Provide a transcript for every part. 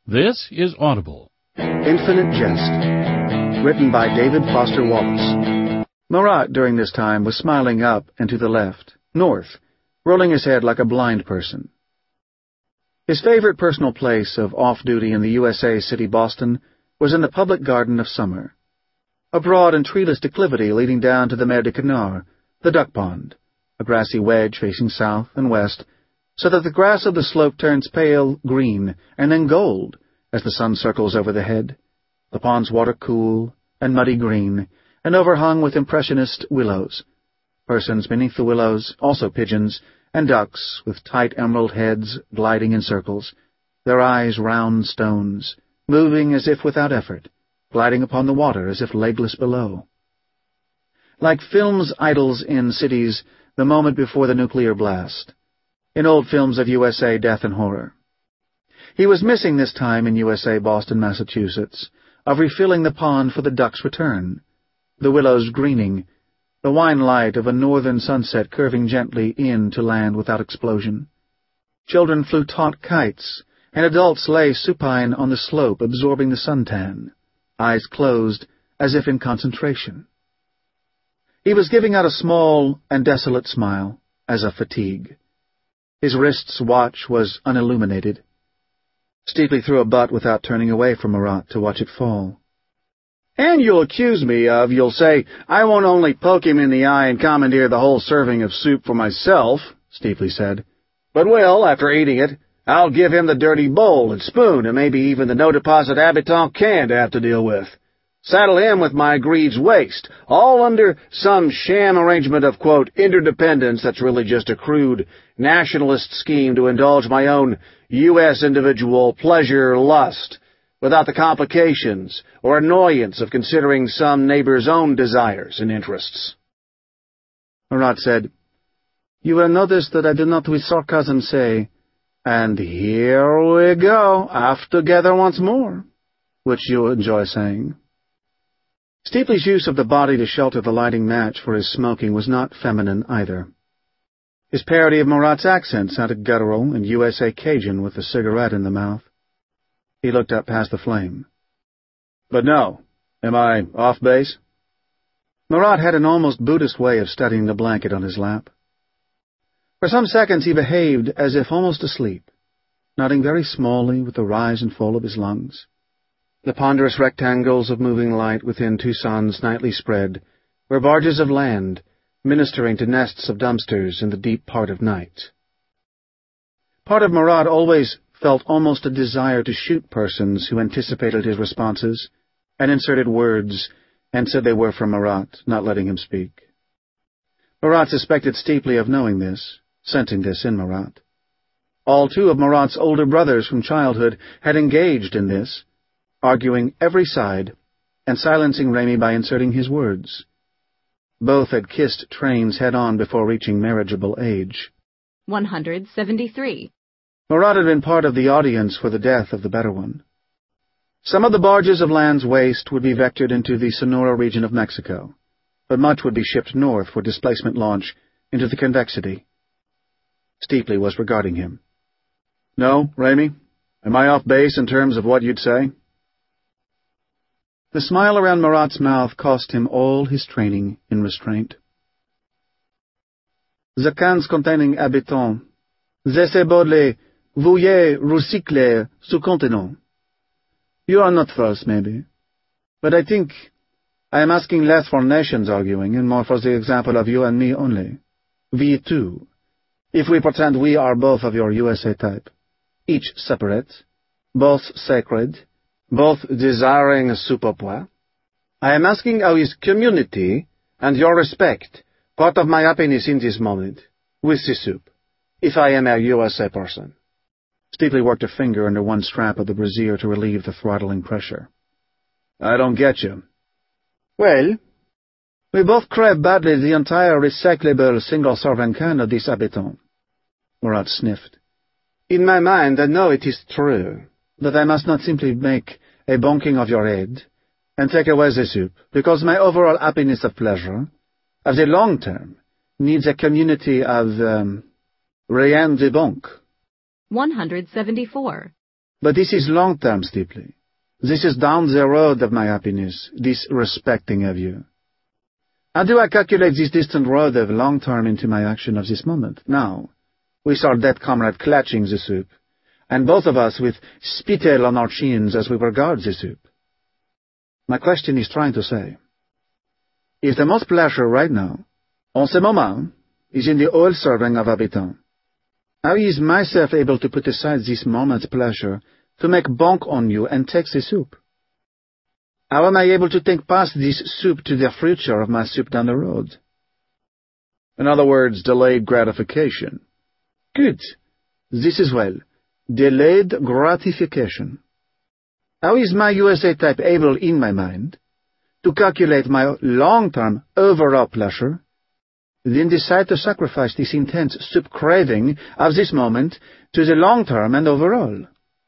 This is Audible. Infinite Jest, written by David Foster Wallace. Marat, during this time, was smiling up and to the left, north, rolling his head like a blind person. His favorite personal place of off-duty in the USA city Boston was in the public garden of summer, a broad and treeless declivity leading down to the Mer de Canard, the duck pond, a grassy wedge facing south and west, so that the grass of the slope turns pale green and then gold as the sun circles over the head, the pond's water cool and muddy green, and overhung with impressionist willows. Persons beneath the willows, also pigeons, and ducks with tight emerald heads gliding in circles, their eyes round stones, moving as if without effort, gliding upon the water as if legless below. Like film's idols in cities the moment before the nuclear blast, in old films of USA death and horror. He was missing this time in USA Boston, Massachusetts, of refilling the pond for the duck's return, the willows greening, the wine light of a northern sunset curving gently in to land without explosion. Children flew taut kites, and adults lay supine on the slope absorbing the suntan, eyes closed as if in concentration. He was giving out a small and desolate smile, as of fatigue. His wrist's watch was unilluminated. Steeply threw a butt without turning away from Marat to watch it fall. "And you'll accuse me of, you'll say, I won't only poke him in the eye and commandeer the whole serving of soup for myself," Steeply said, "but will, after eating it, I'll give him the dirty bowl and spoon and maybe even the no-deposit habitant can to have to deal with. Saddle him with my greaves waste, all under some sham arrangement of, quote, interdependence that's really just a crude nationalist scheme to indulge my own U.S. individual pleasure lust, without the complications or annoyance of considering some neighbor's own desires and interests." Marat said, "You will notice that I do not with sarcasm say, 'And here we go, off together once more,' which you enjoy saying." Steeply's use of the body to shelter the lighting match for his smoking was not feminine either. His parody of Marat's accent sounded guttural and USA Cajun with a cigarette in the mouth. He looked up past the flame. "But no, am I off base?" Marat had an almost Buddhist way of studying the blanket on his lap. For some seconds he behaved as if almost asleep, nodding very smallly with the rise and fall of his lungs. The ponderous rectangles of moving light within Tucson's nightly spread were barges of land, ministering to nests of dumpsters in the deep part of night. Part of Marat always felt almost a desire to shoot persons who anticipated his responses and inserted words and said they were from Marat, not letting him speak. Marat suspected Steeply of knowing this, sensing this in Marat. All two of Marat's older brothers from childhood had engaged in this, arguing every side and silencing Raimi by inserting his words. Both had kissed trains head-on before reaching marriageable age. 173. Marat had been part of the audience for the death of the better one. Some of the barges of land's waste would be vectored into the Sonora region of Mexico, but much would be shipped north for displacement launch into the convexity. Steeply was regarding him. "No, Raimi? Am I off base in terms of what you'd say?" The smile around Marat's mouth cost him all his training in restraint. "The cans containing habitants, c'est bodle, vouillez recycler ce contenant. You are not first, maybe, but I think I am asking less for nations arguing and more for the example of you and me only. We two, if we pretend we are both of your USA type, each separate, both sacred, both desiring a soup au pois. I am asking how is community and your respect part of my happiness in this moment, with the soup, if I am a USA person." Steeply worked a finger under one strap of the brassiere to relieve the throttling pressure. "I don't get you." "Well, we both crave badly the entire recyclable single-serving can of this habitant." Marat sniffed. "In my mind, I know it is true that I must not simply make a bonking of your head and take away the soup, because my overall happiness of pleasure, of the long term, needs a community of, rien de bonk." 174. But this is long-term, Steeply. This is down the road of my happiness, this respecting of you. How do I calculate this distant road of long-term into my action of this moment, now, with our dead comrade clutching the soup, and both of us with spittle on our chins as we regard the soup? My question is trying to say, if the most pleasure right now, en ce moment, is in the oil serving of Habitant, how is myself able to put aside this moment's pleasure to make bonk on you and take the soup? How am I able to think past this soup to the future of my soup down the road? In other words, delayed gratification. Good. This is well. Delayed gratification. How is my USA type able, in my mind, to calculate my long-term overall pleasure, then decide to sacrifice this intense soup craving of this moment to the long-term and overall?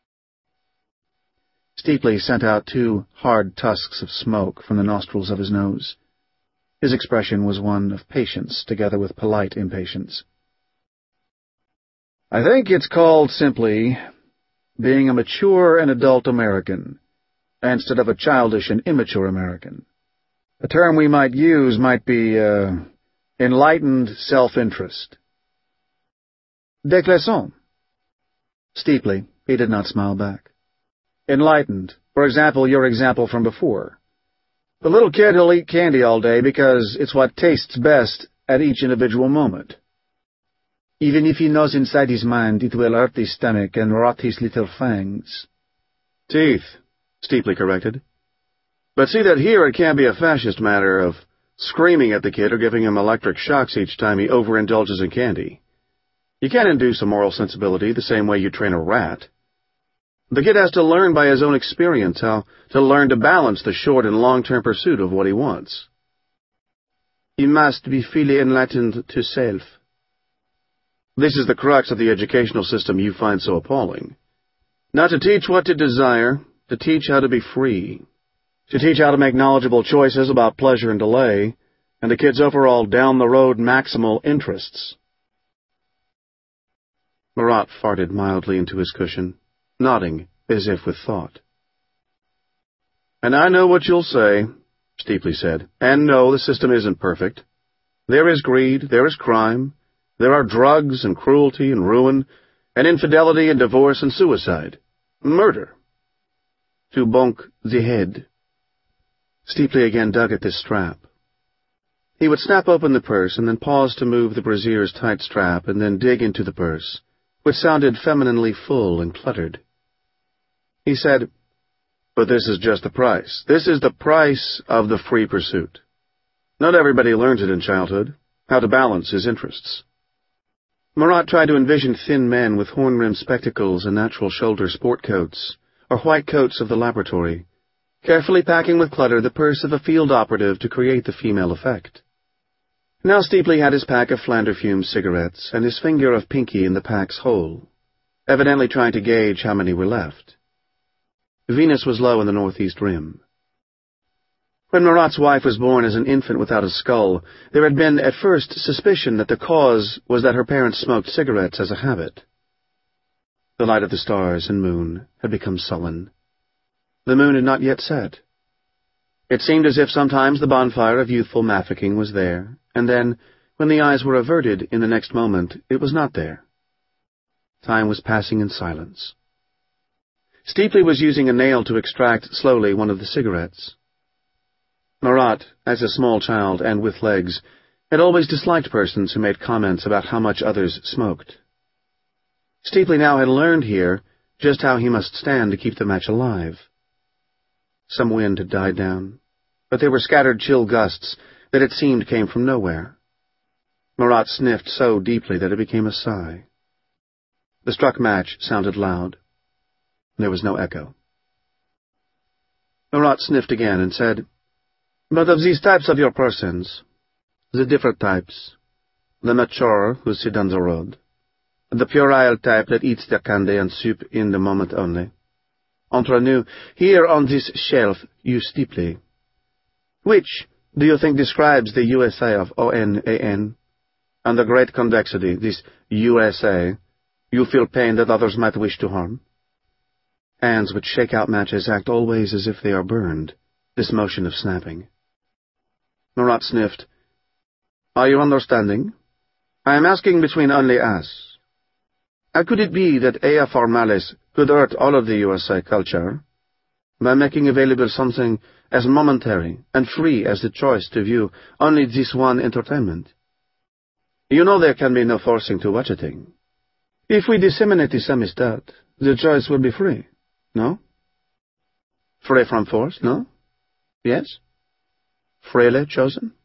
Steeply sent out 2 hard tusks of smoke from the nostrils of his nose. His expression was one of patience together with polite impatience. I think it's called simply being a mature and adult American, instead of a childish and immature American. A term we might use might be enlightened self-interest. Déclassons. Steeply, he did not smile back. Enlightened. For example, your example from before. The little kid who'll eat candy all day because it's what tastes best at each individual moment. Even if he knows inside his mind it will hurt his stomach and rot his little fangs. Teeth, Steeply corrected. But see that here it can't be a fascist matter of screaming at the kid or giving him electric shocks each time he overindulges in candy. You can't induce a moral sensibility the same way you train a rat. The kid has to learn by his own experience how to learn to balance the short and long-term pursuit of what he wants. He must be fully enlightened to self. This is the crux of the educational system you find so appalling. Not to teach what to desire, to teach how to be free. To teach how to make knowledgeable choices about pleasure and delay, and the kid's overall down-the-road maximal interests. Marat farted mildly into his cushion, nodding as if with thought. And I know what you'll say, Steeply said, and no, the system isn't perfect. There is greed, there is crime, there are drugs and cruelty and ruin, and infidelity and divorce and suicide. Murder. To bonk the head. Steeply again dug at this strap. He would snap open the purse and then pause to move the brazier's tight strap and then dig into the purse, which sounded femininely full and cluttered. He said, "But this is just the price. This is the price of the free pursuit. Not everybody learns it in childhood, how to balance his interests." Marat tried to envision thin men with horn-rimmed spectacles and natural shoulder sport coats, or white coats of the laboratory, carefully packing with clutter the purse of a field operative to create the female effect. Now Steeply had his pack of Flander-fumed cigarettes and his finger of pinky in the pack's hole, evidently trying to gauge how many were left. Venus was low in the northeast rim. When Marat's wife was born as an infant without a skull, there had been at first suspicion that the cause was that her parents smoked cigarettes as a habit. The light of the stars and moon had become sullen. The moon had not yet set. It seemed as if sometimes the bonfire of youthful mafficking was there, and then, when the eyes were averted in the next moment, it was not there. Time was passing in silence. Steeply was using a nail to extract slowly one of the cigarettes. Marat, as a small child and with legs, had always disliked persons who made comments about how much others smoked. Steeply now had learned here just how he must stand to keep the match alive. Some wind had died down, but there were scattered chill gusts that it seemed came from nowhere. Marat sniffed so deeply that it became a sigh. The struck match sounded loud. There was no echo. Marat sniffed again and said, "But of these types of your persons, the different types, the mature who sit on the road, the puerile type that eats their candy and soup in the moment only, entre nous, here on this shelf, you Steeply, which do you think describes the USA of ONAN? And the great convexity, this USA, you feel pain that others might wish to harm? Hands which shake out matches act always as if they are burned, this motion of snapping. Marat sniffed. Are you understanding? I am asking between only us. How could it be that Ea Formalis could hurt all of the USA culture by making available something as momentary and free as the choice to view only this one entertainment? You know there can be no forcing to watch a thing. If we disseminate this amistad, the choice will be free, no? Free from force, no? Yes? Freely chosen?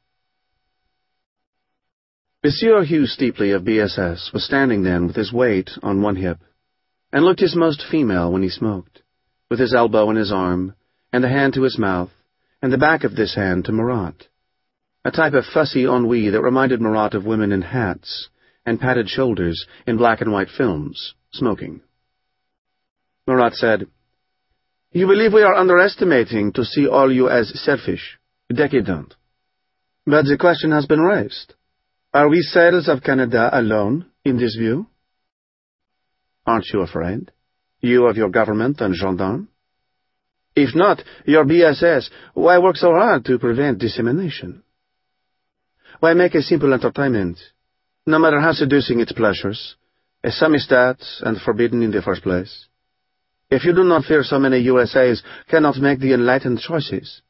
Monsieur Hugh Steepley of BSS was standing then with his weight on one hip, and looked his most female when he smoked, with his elbow in his arm, and the hand to his mouth, and the back of this hand to Marat, a type of fussy ennui that reminded Marat of women in hats and padded shoulders in black and white films, smoking. Marat said, You believe we are underestimating to see all you as selfish, decadent. But the question has been raised. Are we sailors of Canada alone in this view? Aren't you afraid? You of your government and gendarme? If not, your BSS, why work so hard to prevent dissemination? Why make a simple entertainment, no matter how seducing its pleasures, a samizdat and forbidden in the first place? If you do not fear so many USAs cannot make the enlightened choices.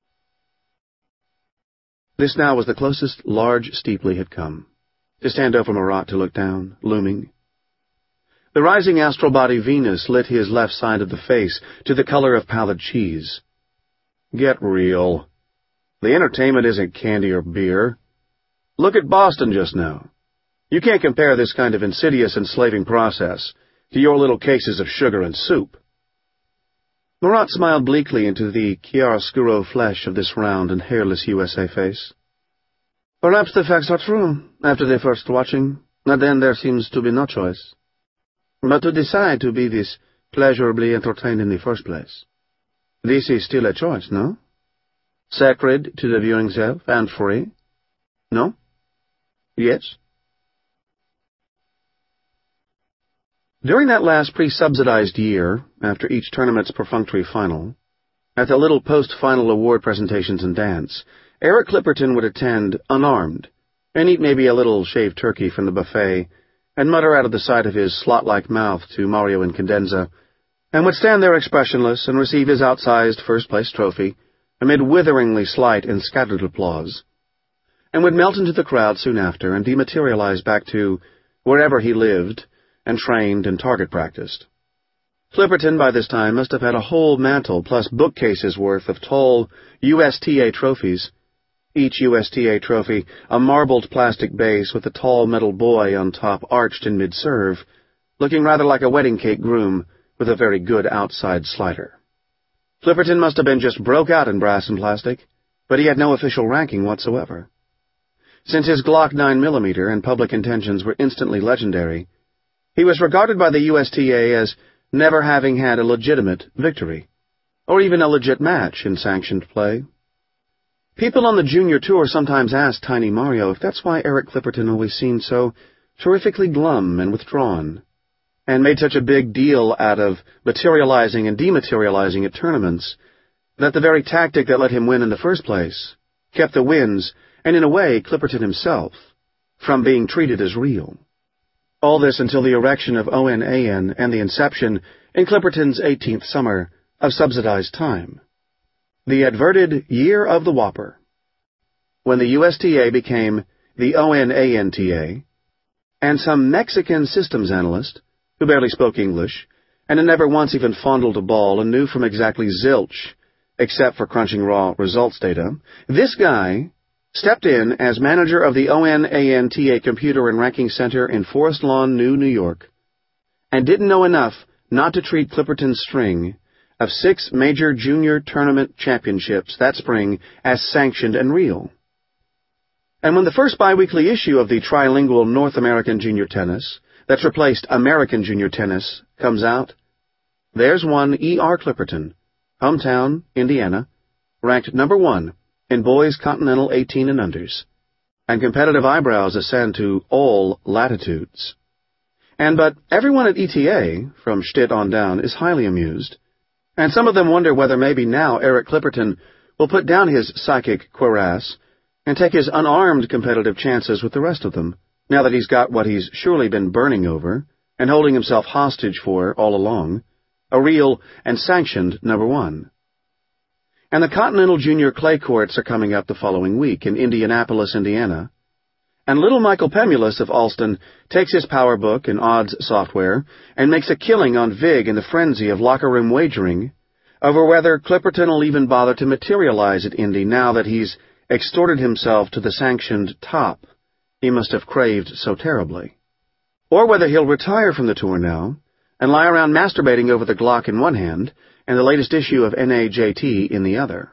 This now was the closest large Steepley had come, to stand over Marat to look down, looming. The rising astral body Venus lit his left side of the face to the color of pallid cheese. Get real. The entertainment isn't candy or beer. Look at Boston just now. You can't compare this kind of insidious enslaving process to your little cases of sugar and soup. Marat smiled bleakly into the chiaroscuro flesh of this round and hairless USA face. Perhaps the facts are true, after the first watching, and then there seems to be no choice. But to decide to be this pleasurably entertained in the first place, this is still a choice, no? Sacred to the viewing self and free? No? Yes? During that last pre-subsidized year, after each tournament's perfunctory final, at the little post-final award presentations and dance, Eric Clipperton would attend unarmed, and eat maybe a little shaved turkey from the buffet, and mutter out of the side of his slot-like mouth to Mario and Cadenza, and would stand there expressionless and receive his outsized first-place trophy amid witheringly slight and scattered applause, and would melt into the crowd soon after and dematerialize back to wherever he lived and trained and target practiced. Clipperton by this time must have had a whole mantel plus bookcases worth of tall USTA trophies, each USTA trophy a marbled plastic base with a tall metal boy on top arched in mid-serve, looking rather like a wedding cake groom with a very good outside slider. Clipperton must have been just broke out in brass and plastic, but he had no official ranking whatsoever. Since his Glock 9mm and public intentions were instantly legendary, he was regarded by the USTA as never having had a legitimate victory, or even a legit match in sanctioned play. People on the junior tour sometimes asked Tiny Mario if that's why Eric Clipperton always seemed so terrifically glum and withdrawn, and made such a big deal out of materializing and dematerializing at tournaments, that the very tactic that let him win in the first place kept the wins, and in a way Clipperton himself, from being treated as real. All this until the erection of ONAN and the inception, in Clipperton's 18th summer, of subsidized time. The adverted Year of the Whopper. When the USTA became the ONANTA, and some Mexican systems analyst, who barely spoke English, and had never once even fondled a ball and knew from exactly zilch, except for crunching raw results data, this guy stepped in as manager of the ONANTA Computer and Ranking Center in Forest Lawn, New York, and didn't know enough not to treat Clipperton's string of 6 major junior tournament championships that spring as sanctioned and real. And when the first biweekly issue of the trilingual North American Junior Tennis, that's replaced American Junior Tennis, comes out, there's one E.R. Clipperton, hometown, Indiana, ranked number 1 in boys continental 18 and unders, and competitive eyebrows ascend to all latitudes. But everyone at ETA, from Stitt on down, is highly amused, And some of them wonder whether maybe now Eric Clipperton will put down his psychic cuirass and take his unarmed competitive chances with the rest of them, now that he's got what he's surely been burning over and holding himself hostage for all along, a real and sanctioned number one. And the Continental Junior Clay Courts are coming up the following week in Indianapolis, Indiana, and little Michael Pemulus of Alston takes his power book and odds software and makes a killing on Vig in the frenzy of locker room wagering over whether Clipperton will even bother to materialize at Indy now that he's extorted himself to the sanctioned top he must have craved so terribly, or whether he'll retire from the tour now and lie around masturbating over the Glock in one hand and the latest issue of NAJT in the other.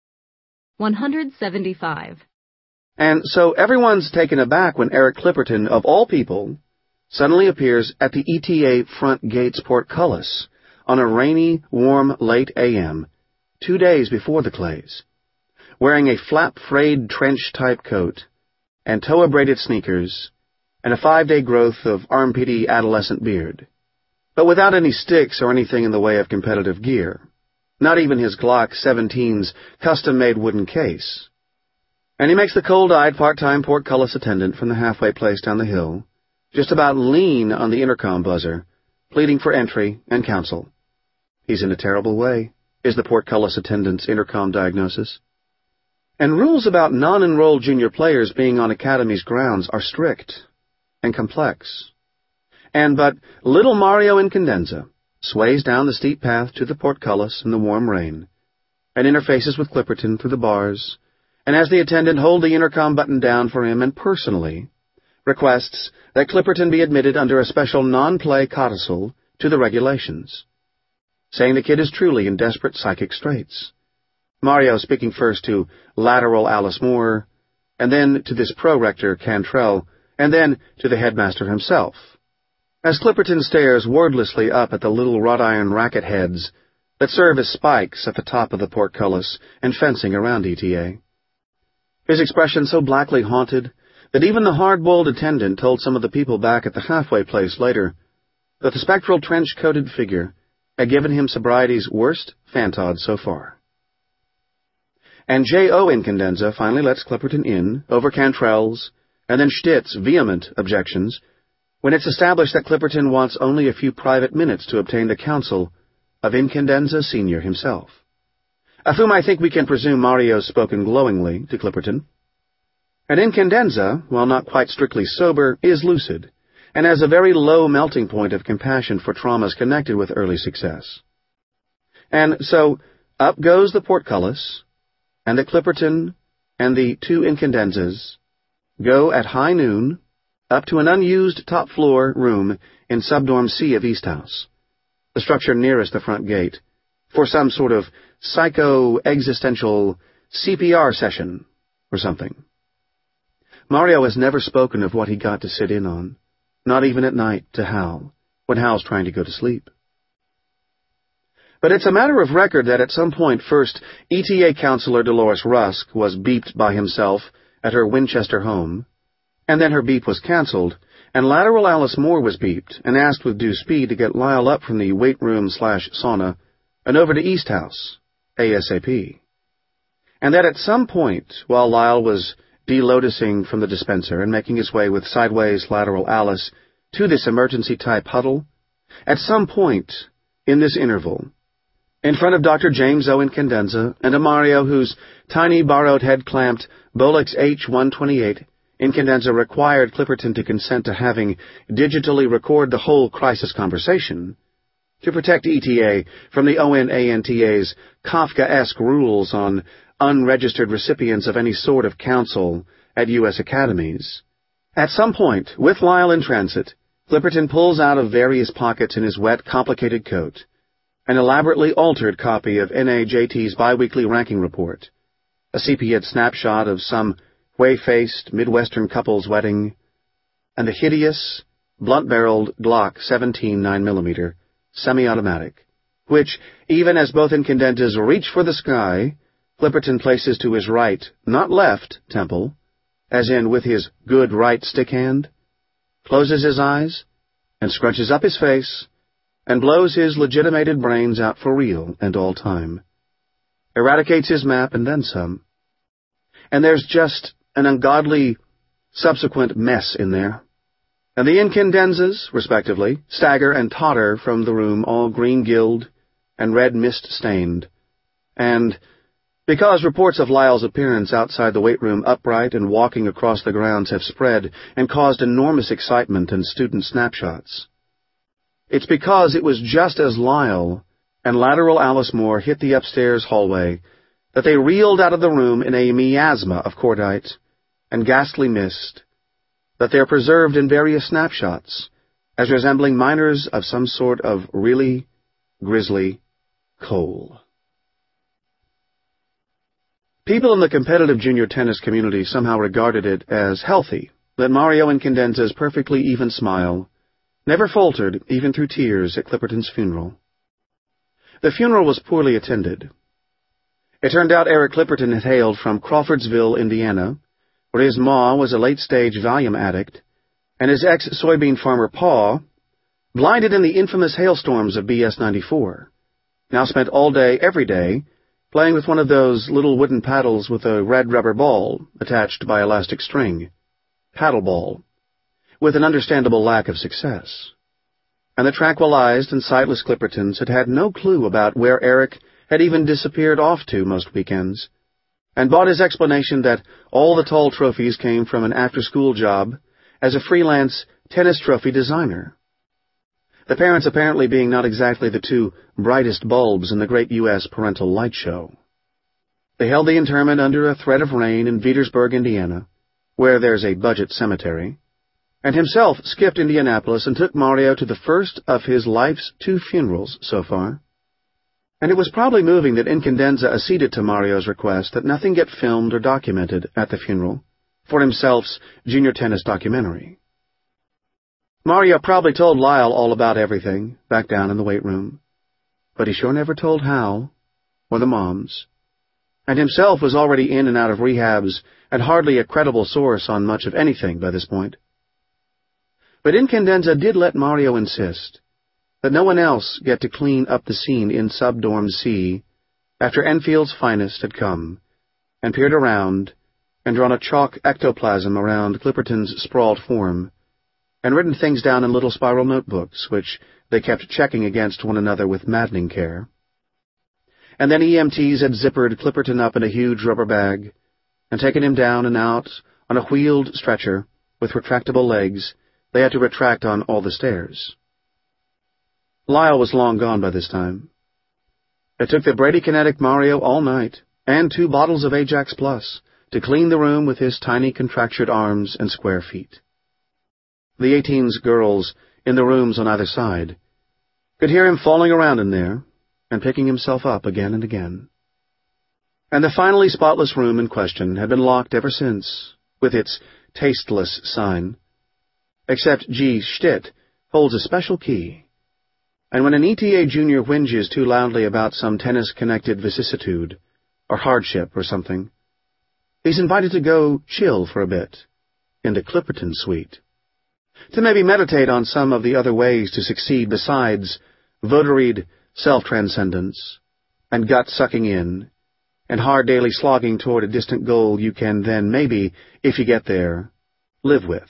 175. And so everyone's taken aback when Eric Clipperton, of all people, suddenly appears at the ETA front gates portcullis on a rainy, warm, late a.m., 2 days before the Clays, wearing a flap-frayed trench-type coat and toa-braided sneakers and a 5-day growth of armpity adolescent beard, but without any sticks or anything in the way of competitive gear, not even his Glock 17's custom-made wooden case. And he makes the cold-eyed part-time portcullis attendant from the halfway place down the hill just about lean on the intercom buzzer, pleading for entry and counsel. He's in a terrible way, is the portcullis attendant's intercom diagnosis. And rules about non-enrolled junior players being on Academy's grounds are strict and complex. But little Mario Incandenza sways down the steep path to the portcullis in the warm rain and interfaces with Clipperton through the bars, and as the attendant holds the intercom button down for him and personally requests that Clipperton be admitted under a special non-play codicil to the regulations, saying the kid is truly in desperate psychic straits. Mario speaking first to lateral Alice Moore, and then to this pro-rector Cantrell, and then to the headmaster himself, as Clipperton stares wordlessly up at the little wrought-iron racket heads that serve as spikes at the top of the portcullis and fencing around ETA. His expression so blackly haunted that even the hard-boiled attendant told some of the people back at the halfway place later that the spectral trench-coated figure had given him sobriety's worst fantod so far. And J.O. Incandenza finally lets Clipperton in over Cantrell's and then Stitt's vehement objections when it's established that Clipperton wants only a few private minutes to obtain the counsel of Incandenza Sr. himself, of whom I think we can presume Mario's spoken glowingly to Clipperton. And Incandenza, while not quite strictly sober, is lucid, and has a very low melting point of compassion for traumas connected with early success. And so, up goes the portcullis, and the Clipperton and the two Incandenzas go at high noon up to an unused top-floor room in Subdorm C of East House, the structure nearest the front gate, for some sort of psycho-existential CPR session or something. Mario has never spoken of what he got to sit in on, not even at night to Hal, when Hal's trying to go to sleep. But it's a matter of record that at some point first, ETA counselor Dolores Rusk was beeped by himself at her Winchester home, and then her beep was canceled, and lateral Alice Moore was beeped and asked with due speed to get Lyle up from the weight room/sauna and over to East House, ASAP. And that at some point, while Lyle was delotusing from the dispenser and making his way with sideways lateral Alice to this emergency-type huddle, at some point in this interval, in front of Dr. James O. Incandenza and a Mario whose tiny borrowed head-clamped Bolex H-128 Incandenza required Clipperton to consent to having digitally record the whole crisis conversation to protect ETA from the ONANTA's Kafkaesque rules on unregistered recipients of any sort of counsel at U.S. academies. At some point, with Lyle in transit, Clipperton pulls out of various pockets in his wet, complicated coat an elaborately altered copy of NAJT's biweekly ranking report, a sepia snapshot of some whey-faced Midwestern couple's wedding, and the hideous, blunt-barreled Glock 17 9mm semi-automatic, which, even as both Incandenzas reach for the sky, Clipperton places to his right, not left, temple, as in with his good right stick hand, closes his eyes, and scrunches up his face, and blows his legitimated brains out for real and all time. Eradicates his map and then some. And there's just an ungodly subsequent mess in there. And the incandenzas, respectively, stagger and totter from the room, all green-gilled and red mist-stained. And because reports of Lyle's appearance outside the weight room upright and walking across the grounds have spread and caused enormous excitement and student snapshots. It's because it was just as Lyle and lateral Alice Moore hit the upstairs hallway that they reeled out of the room in a miasma of cordite and ghastly mist, that they're preserved in various snapshots as resembling miners of some sort of really grisly coal. People in the competitive junior tennis community somehow regarded it as healthy that Mario Incandenza's perfectly even smile never faltered even through tears at Clipperton's funeral. The funeral was poorly attended. It turned out Eric Clipperton had hailed from Crawfordsville, Indiana, where his ma was a late-stage Valium addict, and his ex-soybean farmer Pa, blinded in the infamous hailstorms of BS-94, now spent all day, every day, playing with one of those little wooden paddles with a red rubber ball attached by elastic string, paddleball, with an understandable lack of success. And the tranquilized and sightless Clippertons had had no clue about where Eric had even disappeared off to most weekends, and bought his explanation that all the tall trophies came from an after-school job as a freelance tennis trophy designer. The parents apparently being not exactly the two brightest bulbs in the great U.S. parental light show. They held the interment under a threat of rain in Vetersburg, Indiana, where there's a budget cemetery, and himself skipped Indianapolis and took Mario to the first of his life's 2 funerals so far. And it was probably moving that Incandenza acceded to Mario's request that nothing get filmed or documented at the funeral for himself's junior tennis documentary. Mario probably told Lyle all about everything back down in the weight room, but he sure never told Hal or the moms, and himself was already in and out of rehabs and hardly a credible source on much of anything by this point. But Incandenza did let Mario insist that no one else get to clean up the scene in Subdorm C after Enfield's finest had come and peered around and drawn a chalk ectoplasm around Clipperton's sprawled form and written things down in little spiral notebooks, which they kept checking against one another with maddening care. And then EMTs had zippered Clipperton up in a huge rubber bag and taken him down and out on a wheeled stretcher with retractable legs they had to retract on all the stairs. Lyle was long gone by this time. It took the bradykinetic Mario all night, and 2 bottles of Ajax Plus, to clean the room with his tiny contractured arms and square feet. The 18's girls, in the rooms on either side, could hear him falling around in there, and picking himself up again and again. And the finally spotless room in question had been locked ever since, with its tasteless sign, except G. Stitt holds a special key. And when an ETA junior whinges too loudly about some tennis-connected vicissitude, or hardship or something, he's invited to go chill for a bit, in the Clipperton suite, to maybe meditate on some of the other ways to succeed besides votaried self-transcendence, and gut-sucking in, and hard daily slogging toward a distant goal you can then maybe, if you get there, live with.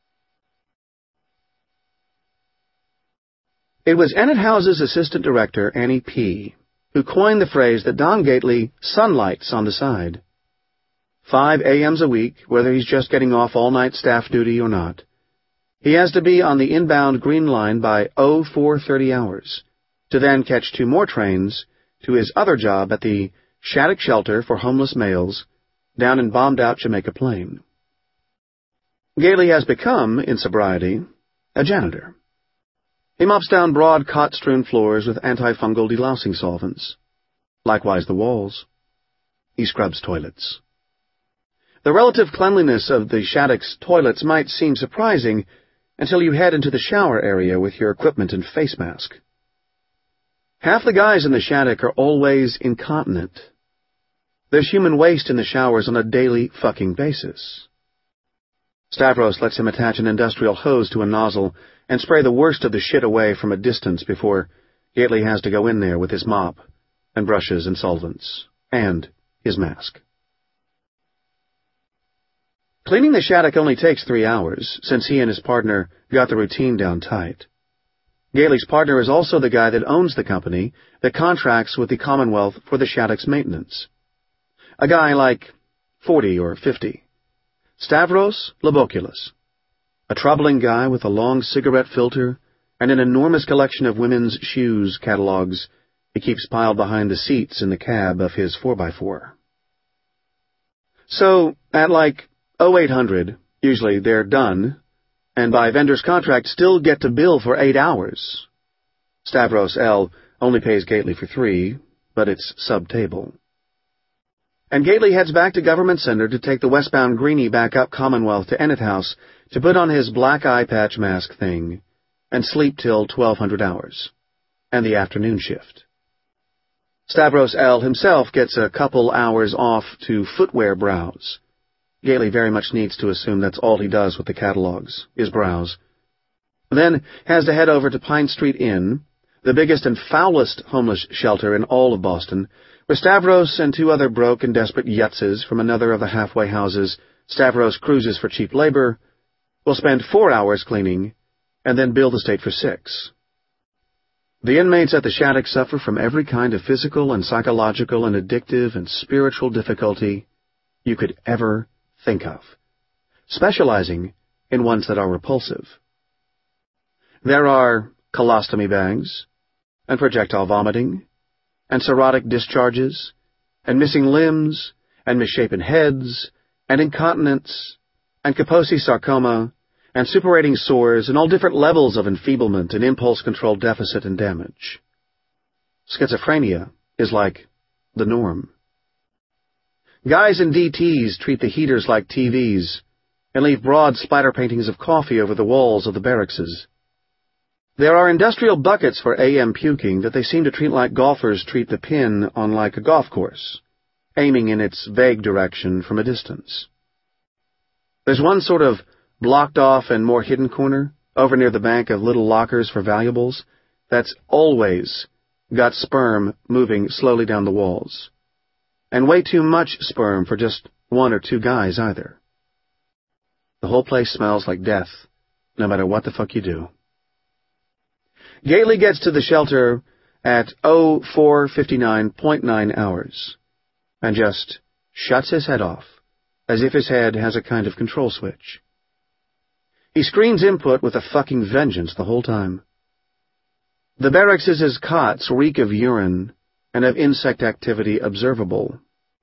It was Enid House's assistant director, Annie P., who coined the phrase that Don Gately sunlights on the side. 5 a.m.s a week, whether he's just getting off all-night staff duty or not. He has to be on the inbound Green Line by 04:30 hours, to then catch 2 more trains to his other job at the Shattuck Shelter for Homeless Males down in bombed-out Jamaica Plain. Gately has become, in sobriety, a janitor. He mops down broad cot-strewn floors with antifungal delousing solvents. Likewise the walls. He scrubs toilets. The relative cleanliness of the Shattuck's toilets might seem surprising until you head into the shower area with your equipment and face mask. Half the guys in the Shattuck are always incontinent. There's human waste in the showers on a daily fucking basis. Stavros lets him attach an industrial hose to a nozzle and spray the worst of the shit away from a distance before Gately has to go in there with his mop and brushes and solvents, and his mask. Cleaning the Shattuck only takes 3 hours, since he and his partner got the routine down tight. Gately's partner is also the guy that owns the company that contracts with the Commonwealth for the Shattuck's maintenance. A guy like 40 or 50. Stavros Lobopoulos. A troubling guy with a long cigarette filter and an enormous collection of women's shoes catalogs he keeps piled behind the seats in the cab of his 4x4. So, at like 0800, usually they're done, and by vendor's contract still get to bill for 8 hours. Stavros L. only pays Gately for 3, but it's sub-table. And Gately heads back to Government Center to take the westbound Greenie back up Commonwealth to Enith House to put on his black eye patch mask thing and sleep till 1200 hours, and the afternoon shift. Stavros L. himself gets a couple hours off to footwear browse. Gately very much needs to assume that's all he does with the catalogs, is browse. Then has to head over to Pine Street Inn, the biggest and foulest homeless shelter in all of Boston, where Stavros and 2 other broke and desperate yutzes from another of the halfway houses Stavros cruises for cheap labor, will spend 4 hours cleaning, and then bill the state for 6. The inmates at the Shattuck suffer from every kind of physical and psychological and addictive and spiritual difficulty you could ever think of, specializing in ones that are repulsive. There are colostomy bags, and projectile vomiting, and cirrhotic discharges, and missing limbs, and misshapen heads, and incontinence, and Kaposi sarcoma, and suppurating sores, and all different levels of enfeeblement and impulse control deficit and damage. Schizophrenia is like the norm. Guys in DTs treat the heaters like TVs, and leave broad splatter paintings of coffee over the walls of the barrackses. There are industrial buckets for AM puking that they seem to treat like golfers treat the pin on like a golf course, aiming in its vague direction from a distance. There's one sort of blocked off and more hidden corner, over near the bank of little lockers for valuables, that's always got sperm moving slowly down the walls. And way too much sperm for just 1 or 2 guys either. The whole place smells like death, no matter what the fuck you do. Gately gets to the shelter at 04:59.9 hours, and just shuts his head off, as if his head has a kind of control switch. He screens input with a fucking vengeance the whole time. The barracks' cots reek of urine and of insect activity observable.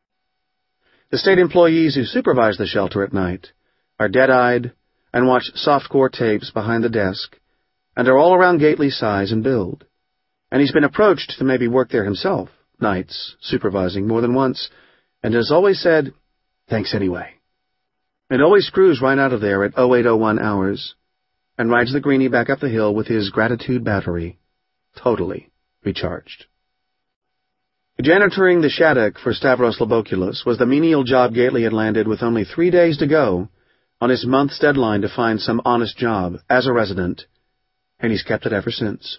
The state employees who supervise the shelter at night are dead-eyed and watch softcore tapes behind the desk and are all around Gately's size and build. And he's been approached to maybe work there himself, nights, supervising more than once, and has always said, "Thanks anyway." And always screws right out of there at 0801 hours and rides the Greenie back up the hill with his gratitude battery, totally recharged. Janitoring the Shattuck for Stavros Lobopoulos was the menial job Gately had landed with only 3 days to go on his month's deadline to find some honest job as a resident, and he's kept it ever since.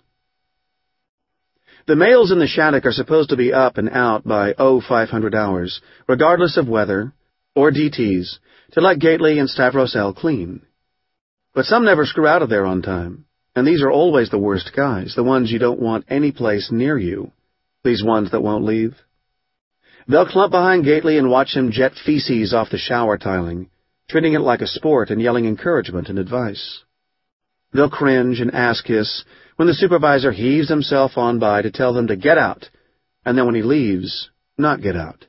The males in the Shattuck are supposed to be up and out by 0500 hours, regardless of weather or DTs, to let Gately and Stavros L. clean. But some never screw out of there on time, and these are always the worst guys, the ones you don't want any place near you, these ones that won't leave. They'll clump behind Gately and watch him jet feces off the shower tiling, treating it like a sport and yelling encouragement and advice. They'll cringe and ass-kiss when the supervisor heaves himself on by to tell them to get out, and then when he leaves, not get out.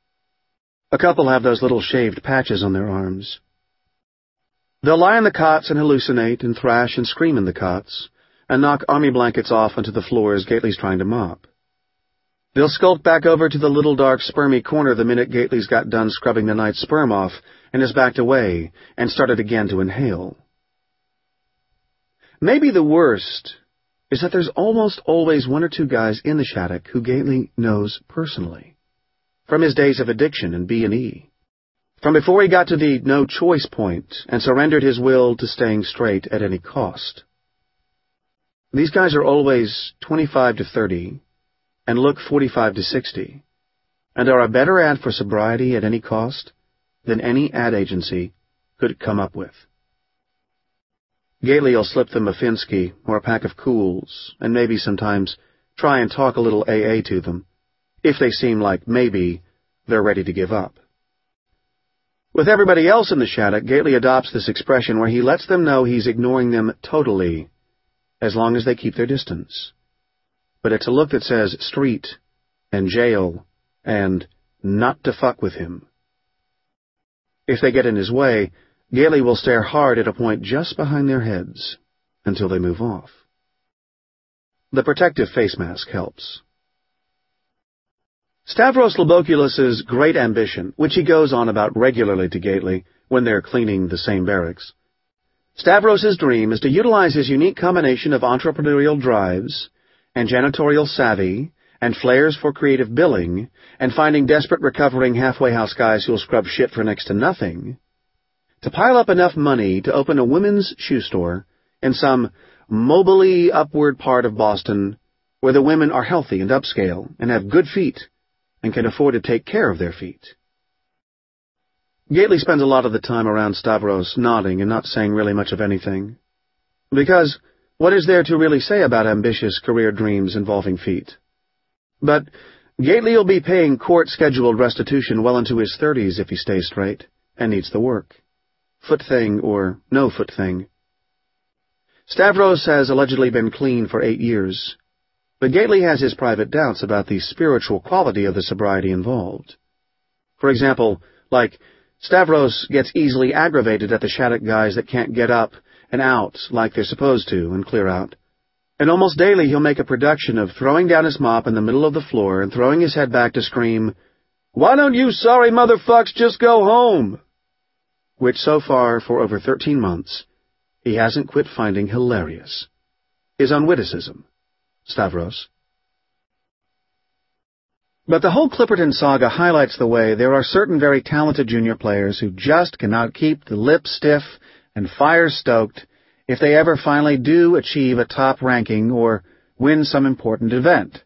A couple have those little shaved patches on their arms. They'll lie in the cots and hallucinate and thrash and scream in the cots, and knock army blankets off onto the floors Gately's trying to mop. They'll skulk back over to the little dark spermy corner the minute Gately's got done scrubbing the night's sperm off and has backed away and started again to inhale. Maybe the worst is that there's almost always 1 or 2 guys in the Shattuck who Gately knows personally, from his days of addiction and B&E, from before he got to the no-choice point and surrendered his will to staying straight at any cost. These guys are always 25 to 30 and look 45 to 60, and are a better ad for sobriety at any cost than any ad agency could come up with. Gately'll slip them a Finsky or a pack of Cools, and maybe sometimes try and talk a little AA to them, if they seem like maybe they're ready to give up. With everybody else in the Shattuck, Gately adopts this expression where he lets them know he's ignoring them totally, as long as they keep their distance. But it's a look that says street and jail and not to fuck with him. If they get in his way, Gately will stare hard at a point just behind their heads until they move off. The protective face mask helps. Stavros Lobokulis's great ambition, which he goes on about regularly to Gately when they're cleaning the same barracks. Stavros's dream is to utilize his unique combination of entrepreneurial drives and janitorial savvy and flares for creative billing and finding desperate recovering halfway house guys who'll scrub shit for next to nothing to pile up enough money to open a women's shoe store in some mobily upward part of Boston where the women are healthy and upscale and have good feet and can afford to take care of their feet. Gately spends a lot of the time around Stavros nodding and not saying really much of anything. Because what is there to really say about ambitious career dreams involving feet? But Gately will be paying court-scheduled restitution well into his 30s if he stays straight and needs the work. Foot thing or no foot thing. Stavros has allegedly been clean for 8 years, but Gately has his private doubts about the spiritual quality of the sobriety involved. For example, like, Stavros gets easily aggravated at the Shattuck guys that can't get up and out like they're supposed to and clear out. And almost daily he'll make a production of throwing down his mop in the middle of the floor and throwing his head back to scream, "Why don't you sorry motherfucks just go home?" Which so far, for over 13 months, he hasn't quit finding hilarious. His own witticism, Stavros. But the whole Clipperton saga highlights the way there are certain very talented junior players who just cannot keep the lip stiff and fire stoked if they ever finally do achieve a top ranking or win some important event.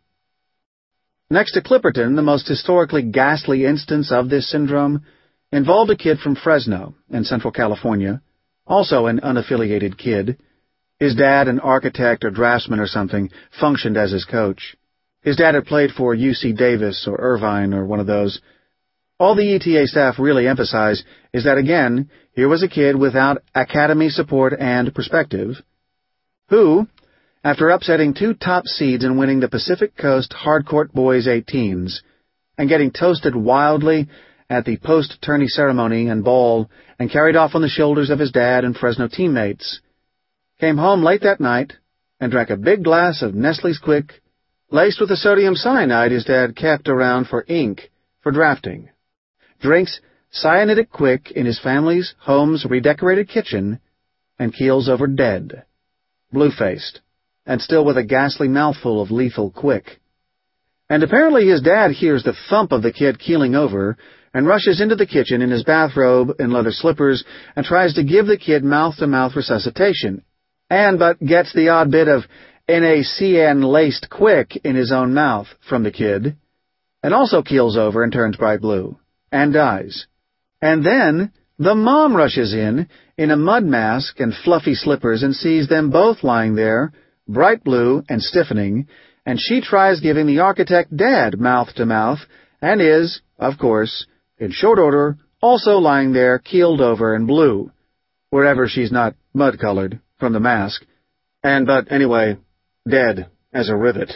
Next to Clipperton, the most historically ghastly instance of this syndrome involved a kid from Fresno in Central California, also an unaffiliated kid. His dad, an architect or draftsman or something, functioned as his coach. His dad had played for UC Davis or Irvine or one of those. All the ETA staff really emphasize is that, again, here was a kid without academy support and perspective, who, after upsetting 2 top seeds and winning the Pacific Coast Hardcourt Boys 18s, and getting toasted wildly at the post-tourney ceremony and ball and carried off on the shoulders of his dad and Fresno teammates, came home late that night and drank a big glass of Nestle's Quick, laced with the sodium cyanide his dad kept around for ink for drafting. Drinks cyanidic Quick in his family's home's redecorated kitchen, and keels over dead, blue-faced, and still with a ghastly mouthful of lethal Quick. And apparently his dad hears the thump of the kid keeling over and rushes into the kitchen in his bathrobe and leather slippers and tries to give the kid mouth-to-mouth resuscitation, but gets the odd bit of NaCN-laced Quick in his own mouth from the kid, and also keels over and turns bright blue, and dies. And then the mom rushes in a mud mask and fluffy slippers and sees them both lying there, bright blue and stiffening, and she tries giving the architect dad mouth-to-mouth, and is, of course, in short order, also lying there keeled over and blue, wherever she's not mud-colored from the mask, but anyway, dead as a rivet.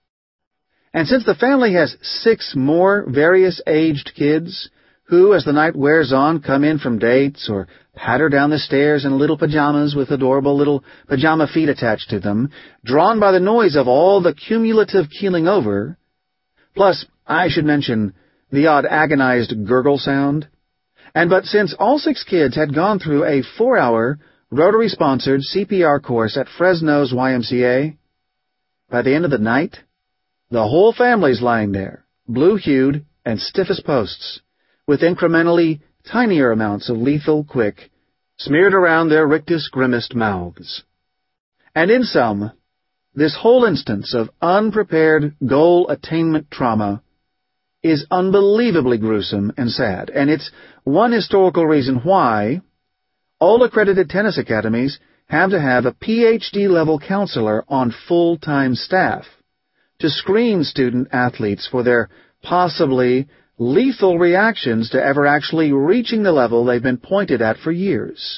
And since the family has 6 more various aged kids, who, as the night wears on, come in from dates or patter down the stairs in little pajamas with adorable little pajama feet attached to them, drawn by the noise of all the cumulative keeling over, plus, I should mention, the odd agonized gurgle sound. But since all 6 kids had gone through a 4-hour Rotary-sponsored CPR course at Fresno's YMCA, by the end of the night, the whole family's lying there, blue-hued and stiff as posts, with incrementally tinier amounts of lethal Quick smeared around their rictus grimaced mouths. And in sum, This whole instance of unprepared goal attainment trauma is unbelievably gruesome and sad, and it's one historical reason why all accredited tennis academies have to have a PhD-level counselor on full-time staff to screen student-athletes for their possibly lethal reactions to ever actually reaching the level they've been pointed at for years.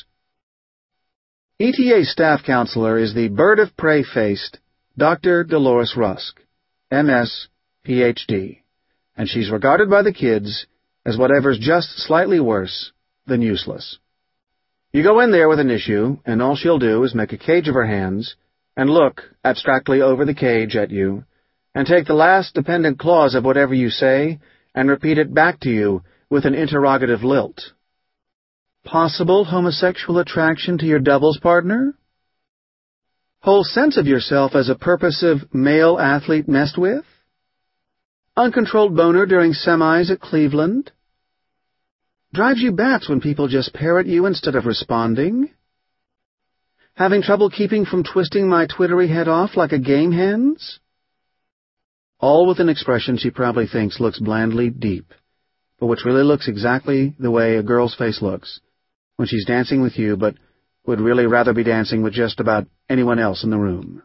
ETA staff counselor is the bird-of-prey-faced Dr. Dolores Rusk, MS, Ph.D., and she's regarded by the kids as whatever's just slightly worse than useless. You go in there with an issue, and all she'll do is make a cage of her hands and look abstractly over the cage at you and take the last dependent clause of whatever you say and repeat it back to you with an interrogative lilt. Possible homosexual attraction to your doubles partner? Whole sense of yourself as a purposive male athlete messed with? Uncontrolled boner during semis at Cleveland? Drives you bats when people just parrot you instead of responding? Having trouble keeping from twisting my twittery head off like a game hen's? All with an expression she probably thinks looks blandly deep, but which really looks exactly the way a girl's face looks when she's dancing with you but would really rather be dancing with just about anyone else in the room.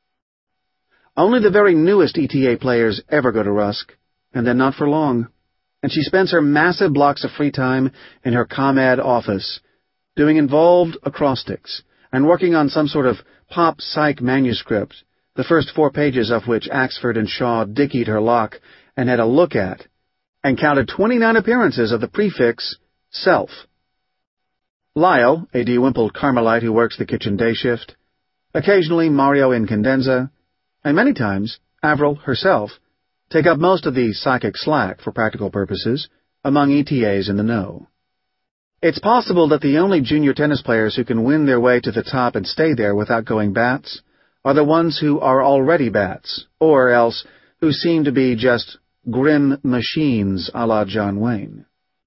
Only the very newest ETA players ever go to Rusk, and then not for long, and she spends her massive blocks of free time in her ComEd office doing involved acrostics and working on some sort of pop-psych manuscript, the first 4 pages of which Axford and Shaw dickied her lock and had a look at, and counted 29 appearances of the prefix self. Lyle, a de-wimpled Carmelite who works the kitchen day shift, occasionally Mario Incandenza, and many times Avril herself, take up most of the psychic slack for practical purposes among ETAs in the know. It's possible that the only junior tennis players who can win their way to the top and stay there without going bats are the ones who are already bats, or else who seem to be just grim machines a la John Wayne.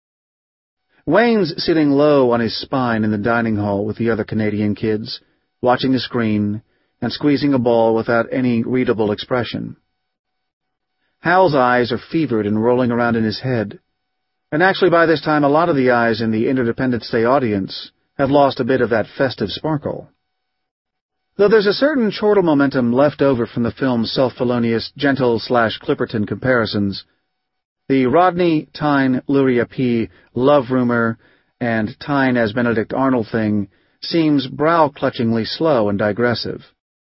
Wayne's sitting low on his spine in the dining hall with the other Canadian kids, watching the screen and squeezing a ball without any readable expression. Hal's eyes are fevered and rolling around in his head, and actually by this time a lot of the eyes in the Independence Day audience have lost a bit of that festive sparkle. Though there's a certain chortle momentum left over from the film's self-felonious Gentle/Clipperton comparisons, the Rodney, Tyne, Luria P. love rumor and Tyne as Benedict Arnold thing seems brow-clutchingly slow and digressive.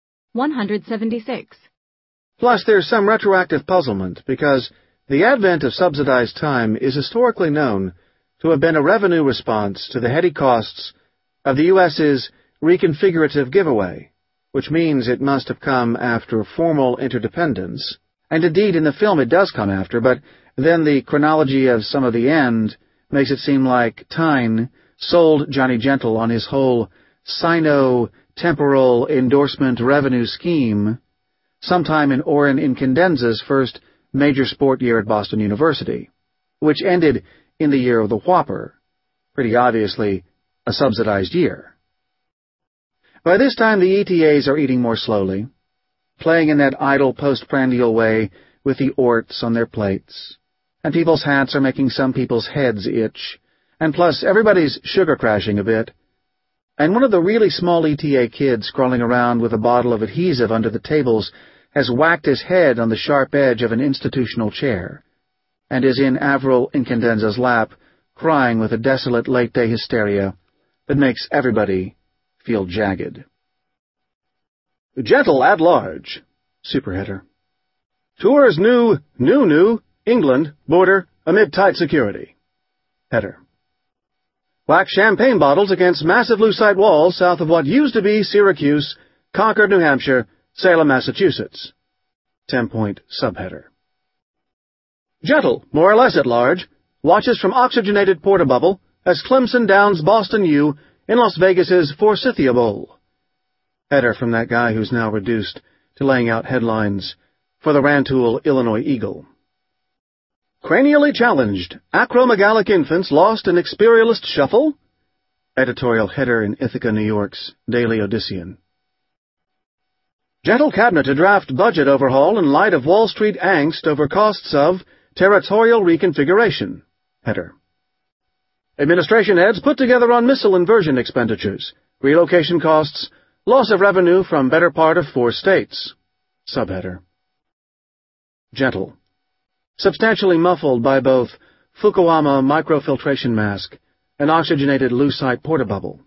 176. Plus, there's some retroactive puzzlement, because the advent of subsidized time is historically known to have been a revenue response to the heady costs of the U.S.'s reconfigurative giveaway, which means it must have come after formal interdependence, and indeed in the film it does come after, but then the chronology of some of the end makes it seem like Tyne sold Johnny Gentle on his whole sino-temporal endorsement revenue scheme sometime in Oren Incandenza's first major sport year at Boston University, which ended in the year of the Whopper, pretty obviously a subsidized year. By this time, the ETAs are eating more slowly, playing in that idle postprandial way with the orts on their plates, and people's hats are making some people's heads itch, and plus everybody's sugar-crashing a bit, and one of the really small ETA kids crawling around with a bottle of adhesive under the tables has whacked his head on the sharp edge of an institutional chair, and is in Avril Incandenza's lap, crying with a desolate late-day hysteria that makes everybody feel jagged. Gentle at large. Superheader. Tours new, England, border, amid tight security. Header. Whack champagne bottles against massive lucite walls south of what used to be Syracuse, Concord, New Hampshire, Salem, Massachusetts. 10-point subheader. Gentle, more or less at large, watches from oxygenated porta bubble as Clemson downs Boston U in Las Vegas's Forsythia Bowl. Header from that guy who's now reduced to laying out headlines for the Rantoul, Illinois Eagle. Cranially challenged, acromegalic infants lost in experialist shuffle? Editorial header in Ithaca, New York's Daily Odyssean. Gentle Cabinet to draft budget overhaul in light of Wall Street angst over costs of territorial reconfiguration. Header. Administration heads put together on missile inversion expenditures, relocation costs, loss of revenue from better part of 4 states. Subheader. Gentle. Substantially muffled by both Fukuama microfiltration mask and oxygenated lucite portabubble.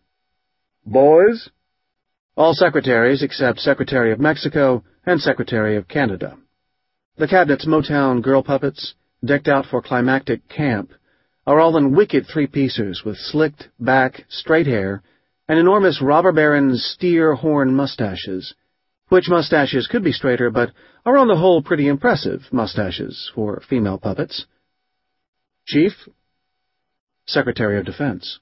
Boys? All secretaries except Secretary of Mexico and Secretary of Canada. The Cabinet's Motown girl puppets, decked out for climactic camp, are all in wicked 3-piecers with slicked back, straight hair, and enormous robber baron's steer horn mustaches, which mustaches could be straighter but are on the whole pretty impressive mustaches for female puppets. Chief, Secretary of Defense.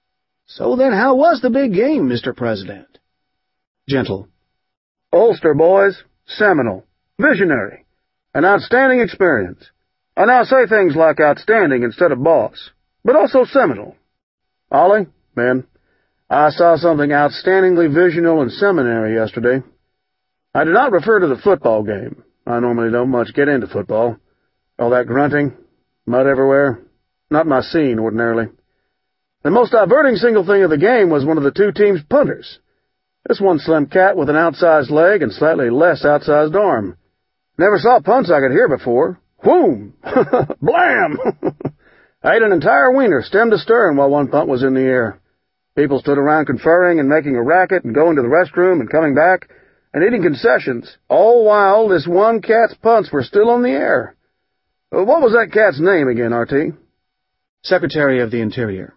So then how was the big game, Mr. President? Gentle. Ulster, boys. Seminal. Visionary. An outstanding experience. I now say things like outstanding instead of boss, but also seminal. Ollie, Ben, I saw something outstandingly visional and seminary yesterday. I do not refer to the football game. I normally don't much get into football. All that grunting, mud everywhere, not my scene ordinarily. The most diverting single thing of the game was one of the 2 teams' punters. This one slim cat with an outsized leg and slightly less outsized arm. Never saw punts I could hear before. Whoom! Blam! I ate an entire wiener stem to stern while one punt was in the air. People stood around conferring and making a racket and going to the restroom and coming back and eating concessions, all while this one cat's punts were still on the air. What was that cat's name again, R.T.? Secretary of the Interior.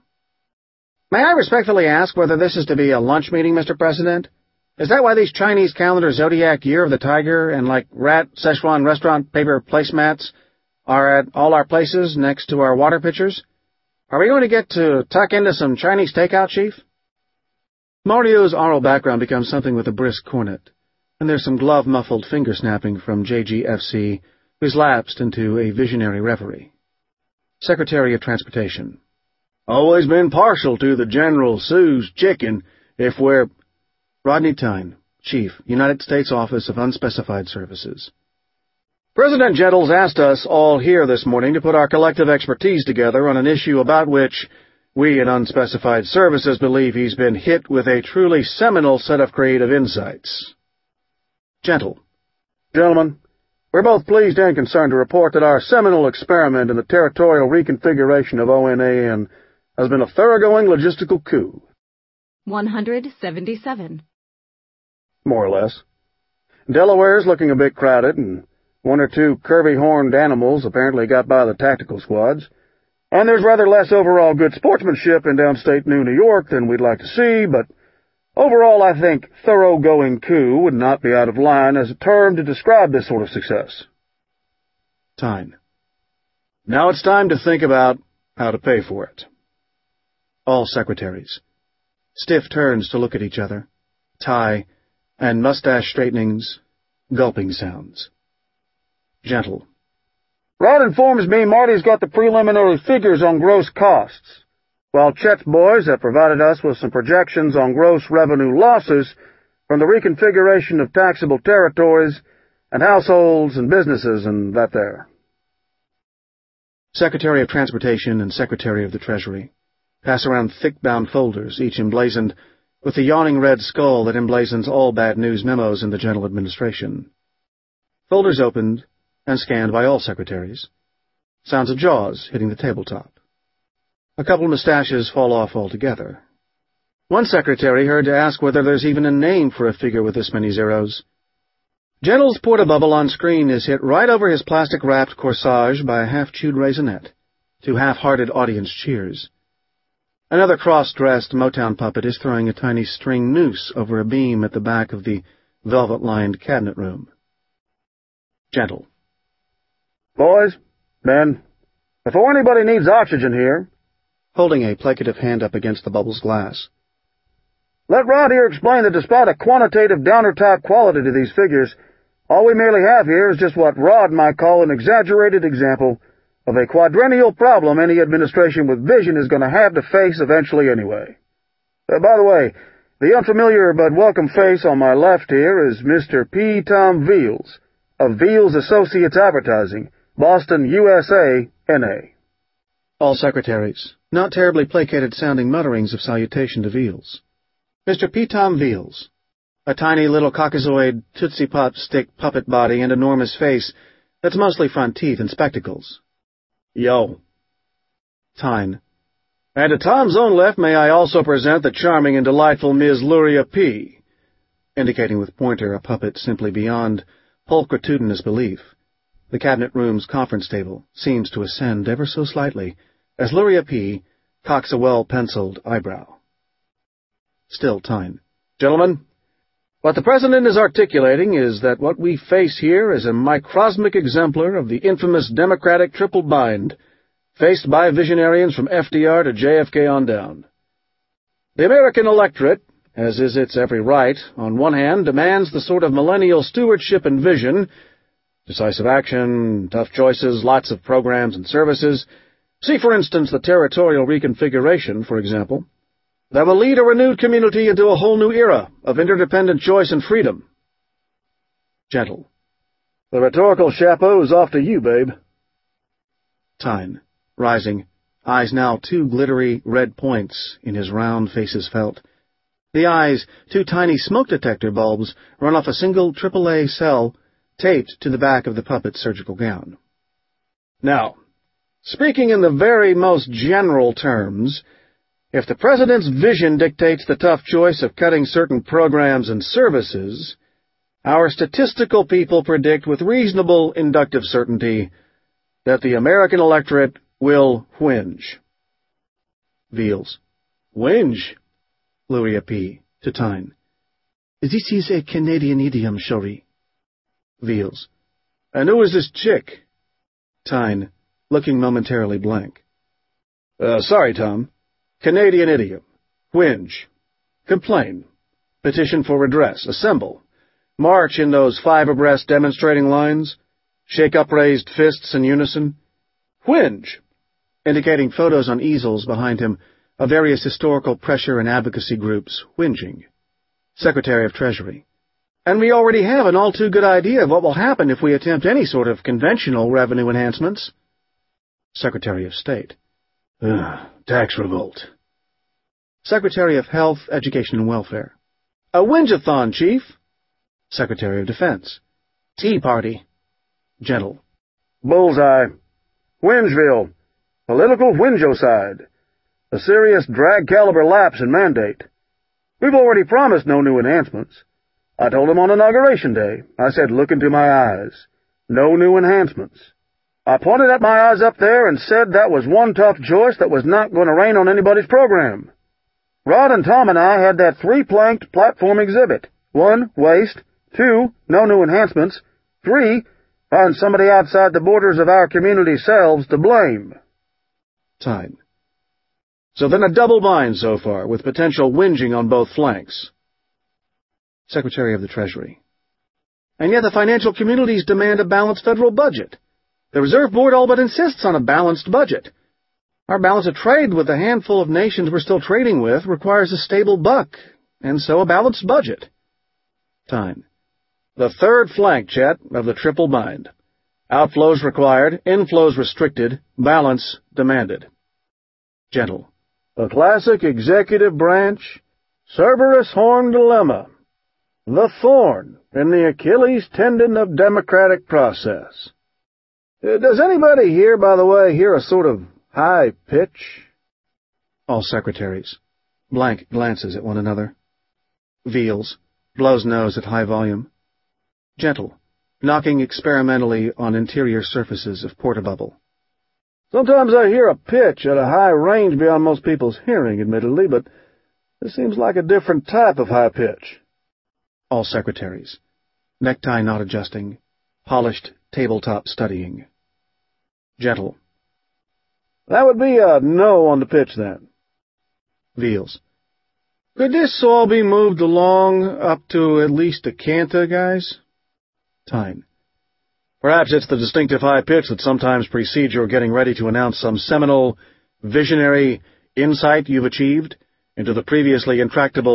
May I respectfully ask whether this is to be a lunch meeting, Mr. President? Is that why these Chinese calendar zodiac Year of the Tiger and like rat Szechuan restaurant paper placemats are at all our places next to our water pitchers? Are we going to get to tuck into some Chinese takeout, Chief? Mario's oral background becomes something with a brisk cornet, and there's some glove-muffled finger-snapping from JGFC, who's lapsed into a visionary reverie. Secretary of Transportation. Always been partial to the General Tso's chicken, if we're... Rodney Tyne, Chief, United States Office of Unspecified Services. President Gentles asked us all here this morning to put our collective expertise together on an issue about which we in Unspecified Services believe he's been hit with a truly seminal set of creative insights. Gentle. Gentlemen, we're both pleased and concerned to report that our seminal experiment in the territorial reconfiguration of ONAN has been a thoroughgoing logistical coup. 177. More or less. Delaware's looking a bit crowded, and 1 or 2 curvy-horned animals apparently got by the tactical squads. And there's rather less overall good sportsmanship in downstate New York than we'd like to see, but overall I think thoroughgoing coup would not be out of line as a term to describe this sort of success. Tyne. Now it's time to think about how to pay for it. All secretaries. Stiff turns to look at each other. Tie, and mustache straightenings, gulping sounds. Gentle. Rod informs me Marty's got the preliminary figures on gross costs, while Chet's boys have provided us with some projections on gross revenue losses from the reconfiguration of taxable territories and households and businesses and that there. Secretary of Transportation and Secretary of the Treasury pass around thick-bound folders, each emblazoned with the yawning red skull that emblazons all bad news memos in the General Administration. Folders opened and scanned by all secretaries. Sounds of jaws hitting the tabletop. A couple mustaches fall off altogether. One secretary heard to ask whether there's even a name for a figure with this many zeros. Gentle's portabubble on screen is hit right over his plastic-wrapped corsage by a half-chewed raisinette, to half-hearted audience cheers. Another cross-dressed Motown puppet is throwing a tiny string noose over a beam at the back of the velvet-lined cabinet room. Gentle. Boys, Ben, before anybody needs oxygen here, holding a placative hand up against the bubble's glass, let Rod here explain that despite a quantitative downer-type quality to these figures, all we merely have here is just what Rod might call an exaggerated example of a quadrennial problem any administration with vision is going to have to face eventually anyway. By the way, The unfamiliar but welcome face on my left here is Mr. P. Tom Veals, of Veals Associates Advertising, Boston, USA, N.A. All secretaries. Not terribly placated-sounding mutterings of salutation to Veals. Mr. P. Tom Veals. A tiny little caucasoid, Tootsie Pop stick puppet body and enormous face that's mostly front teeth and spectacles. Yo. Tyne. And to Tom's own left may I also present the charming and delightful Ms. Luria P., indicating with pointer a puppet simply beyond pulchritudinous belief. The cabinet room's conference table seems to ascend ever so slightly as Luria P. cocks a well-penciled eyebrow. Still Tyne. Gentlemen, what the President is articulating is that what we face here is a microsmic exemplar of the infamous Democratic triple bind, faced by visionarians from FDR to JFK on down. The American electorate, as is its every right, on one hand demands the sort of millennial stewardship and vision, decisive action, tough choices, lots of programs and services. See, for instance, the territorial reconfiguration, for example, that will lead a renewed community into a whole new era of interdependent choice and freedom. Gentle. The rhetorical chapeau is off to you, babe. Tyne. Rising, eyes now two glittery red points in his round face's felt. The eyes, two tiny smoke detector bulbs, run off a single AAA cell taped to the back of the puppet's surgical gown. Now, speaking in the very most general terms, if the President's vision dictates the tough choice of cutting certain programs and services, our statistical people predict with reasonable inductive certainty that the American electorate will whinge. Veals. Whinge? Luria P. to Tyne. This is a Canadian idiom, Shorey. Veals. And who is this chick? Tyne, looking momentarily blank. Sorry, Tom. Canadian idiom. Whinge. Complain. Petition for redress. Assemble. March in those 5 abreast demonstrating lines. Shake upraised fists in unison. Whinge. Indicating photos on easels behind him of various historical pressure and advocacy groups whinging. Secretary of Treasury. And we already have an all-too-good idea of what will happen if we attempt any sort of conventional revenue enhancements. Secretary of State. Tax revolt. Secretary of Health, Education, and Welfare. A whinge-a-thon, Chief. Secretary of Defense. Tea Party. Gentle. Bullseye. Whingeville. Political whingeocide. A serious drag-caliber lapse in mandate. We've already promised no new enhancements. I told him on Inauguration Day. I said, look into my eyes. No new enhancements. I pointed at my eyes up there and said that was one tough choice that was not going to rain on anybody's program. Rod and Tom and I had that 3-planked platform exhibit. 1, waste. 2, no new enhancements. 3, find somebody outside the borders of our community selves to blame. Tyne. So then a double bind so far, with potential whinging on both flanks. Secretary of the Treasury. And yet the financial communities demand a balanced federal budget. The Reserve Board all but insists on a balanced budget. Our balance of trade with the handful of nations we're still trading with requires a stable buck, and so a balanced budget. Tyne. The third flank, Chet, of the triple bind. Outflows required, inflows restricted, balance demanded. Gentle. A classic executive branch, Cerberus horn dilemma. The thorn in the Achilles tendon of democratic process. Does anybody here, by the way, hear a sort of high pitch? All secretaries. Blank glances at one another. Veals. Blows nose at high volume. Gentle. Knocking experimentally on interior surfaces of portabubble. Sometimes I hear a pitch at a high range beyond most people's hearing, admittedly, but this seems like a different type of high pitch. All secretaries. Necktie not adjusting. Polished tabletop studying. Gentle. That would be a no on the pitch, then. Veals. Could this all be moved along up to at least a canta, guys? Tyne. Perhaps it's the distinctive high pitch that sometimes precedes your getting ready to announce some seminal, visionary insight you've achieved into the previously intractable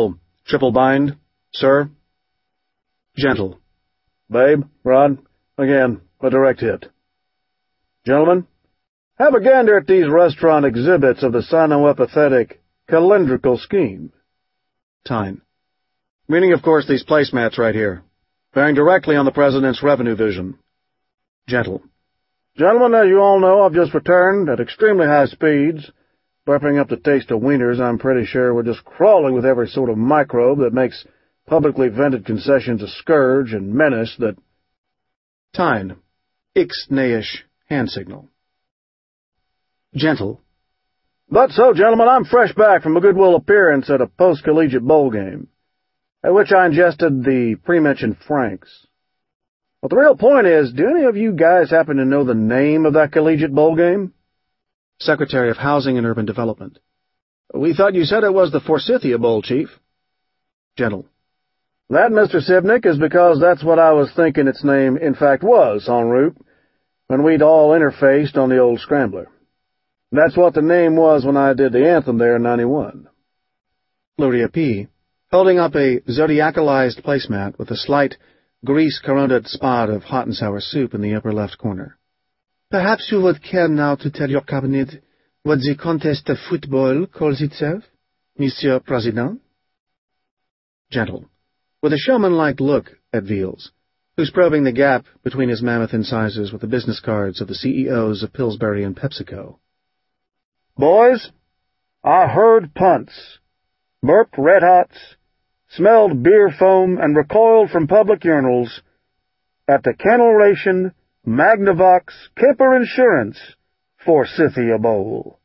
Triple bind, sir. Gentle. Babe, Rod, again, a direct hit. Gentlemen, have a gander at these restaurant exhibits of the sinoepithetic calendrical scheme. Tyne. Meaning, of course, these placemats right here, bearing directly on the President's revenue vision. Gentle. Gentlemen, as you all know, I've just returned at extremely high speeds, burping up the taste of wieners. I'm pretty sure we're just crawling with every sort of microbe that makes publicly vented concessions a scourge and menace that... Tyne. Ixnay-ish hand signal. Gentle. But so, gentlemen, I'm fresh back from a goodwill appearance at a post-collegiate bowl game, at which I ingested the pre-mentioned Franks. But the real point is, do any of you guys happen to know the name of that collegiate bowl game? Secretary of Housing and Urban Development. We thought you said it was the Forsythia Bowl, Chief. Gentle. That, Mr. Sibnick, is because that's what I was thinking its name, in fact, was en route, when we'd all interfaced on the old Scrambler. That's what the name was when I did the anthem there in '91. Luria P., holding up a zodiacalized placemat with a slight, grease-corroded spot of hot and sour soup in the upper left corner. Perhaps you would care now to tell your cabinet what the contest of football calls itself, Monsieur President? Gentle, with a showman-like look at Veals, who's probing the gap between his mammoth incisors with the business cards of the CEOs of Pillsbury and PepsiCo. Boys, I heard punts, burped red hots, smelled beer foam, and recoiled from public urinals at the Kennel Ration Magnavox Kemper Insurance Forsythia Bowl.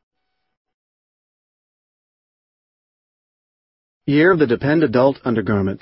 Year of the Depend Adult Undergarment.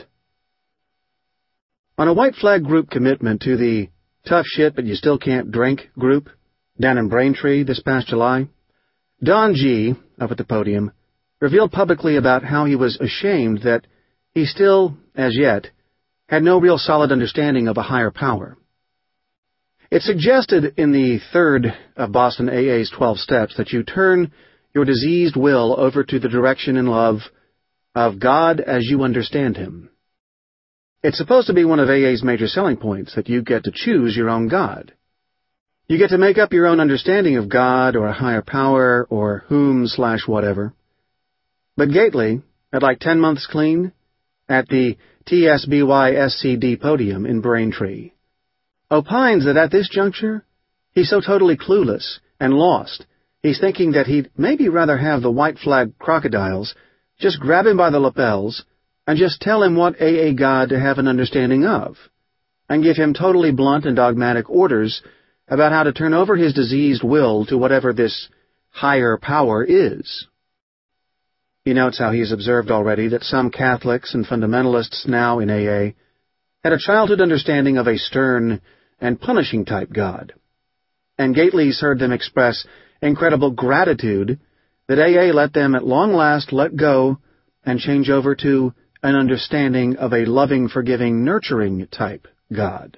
On a white flag group commitment to the Tough Shit But You Still Can't Drink group down in Braintree this past July, Don G., up at the podium, revealed publicly about how he was ashamed that he still, as yet, had no real solid understanding of a higher power. It suggested in the third of Boston AA's 12 steps that you turn your diseased will over to the direction and love of God as you understand Him. It's supposed to be one of AA's major selling points that you get to choose your own God. You get to make up your own understanding of God or a higher power or whom/whatever. But Gately, at like 10 months clean, at the TSBY-SCD podium in Braintree, opines that at this juncture, he's so totally clueless and lost, he's thinking that he'd maybe rather have the white flag crocodiles just grab him by the lapels and just tell him what AA God to have an understanding of, and give him totally blunt and dogmatic orders about how to turn over his diseased will to whatever this higher power is. He notes how he's observed already that some Catholics and fundamentalists now in AA had a childhood understanding of a stern and punishing type God, and Gately's heard them express incredible gratitude that AA let them at long last let go and change over to an understanding of a loving, forgiving, nurturing type God.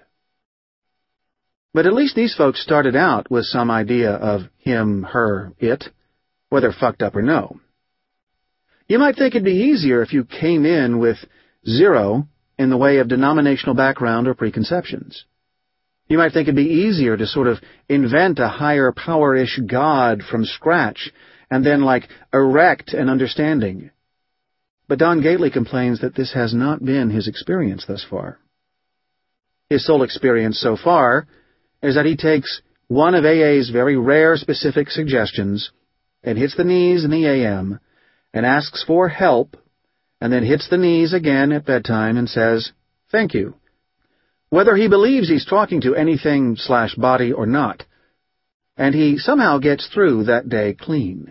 But at least these folks started out with some idea of him, her, it, whether fucked up or no. You might think it'd be easier if you came in with zero in the way of denominational background or preconceptions. You might think it'd be easier to sort of invent a higher power-ish God from scratch and then, erect an understanding. But Don Gately complains that this has not been his experience thus far. His sole experience so far is that he takes one of AA's very rare specific suggestions and hits the knees in the AM and asks for help, and then hits the knees again at bedtime and says, "Thank you," whether he believes he's talking to anything/body or not, and he somehow gets through that day clean.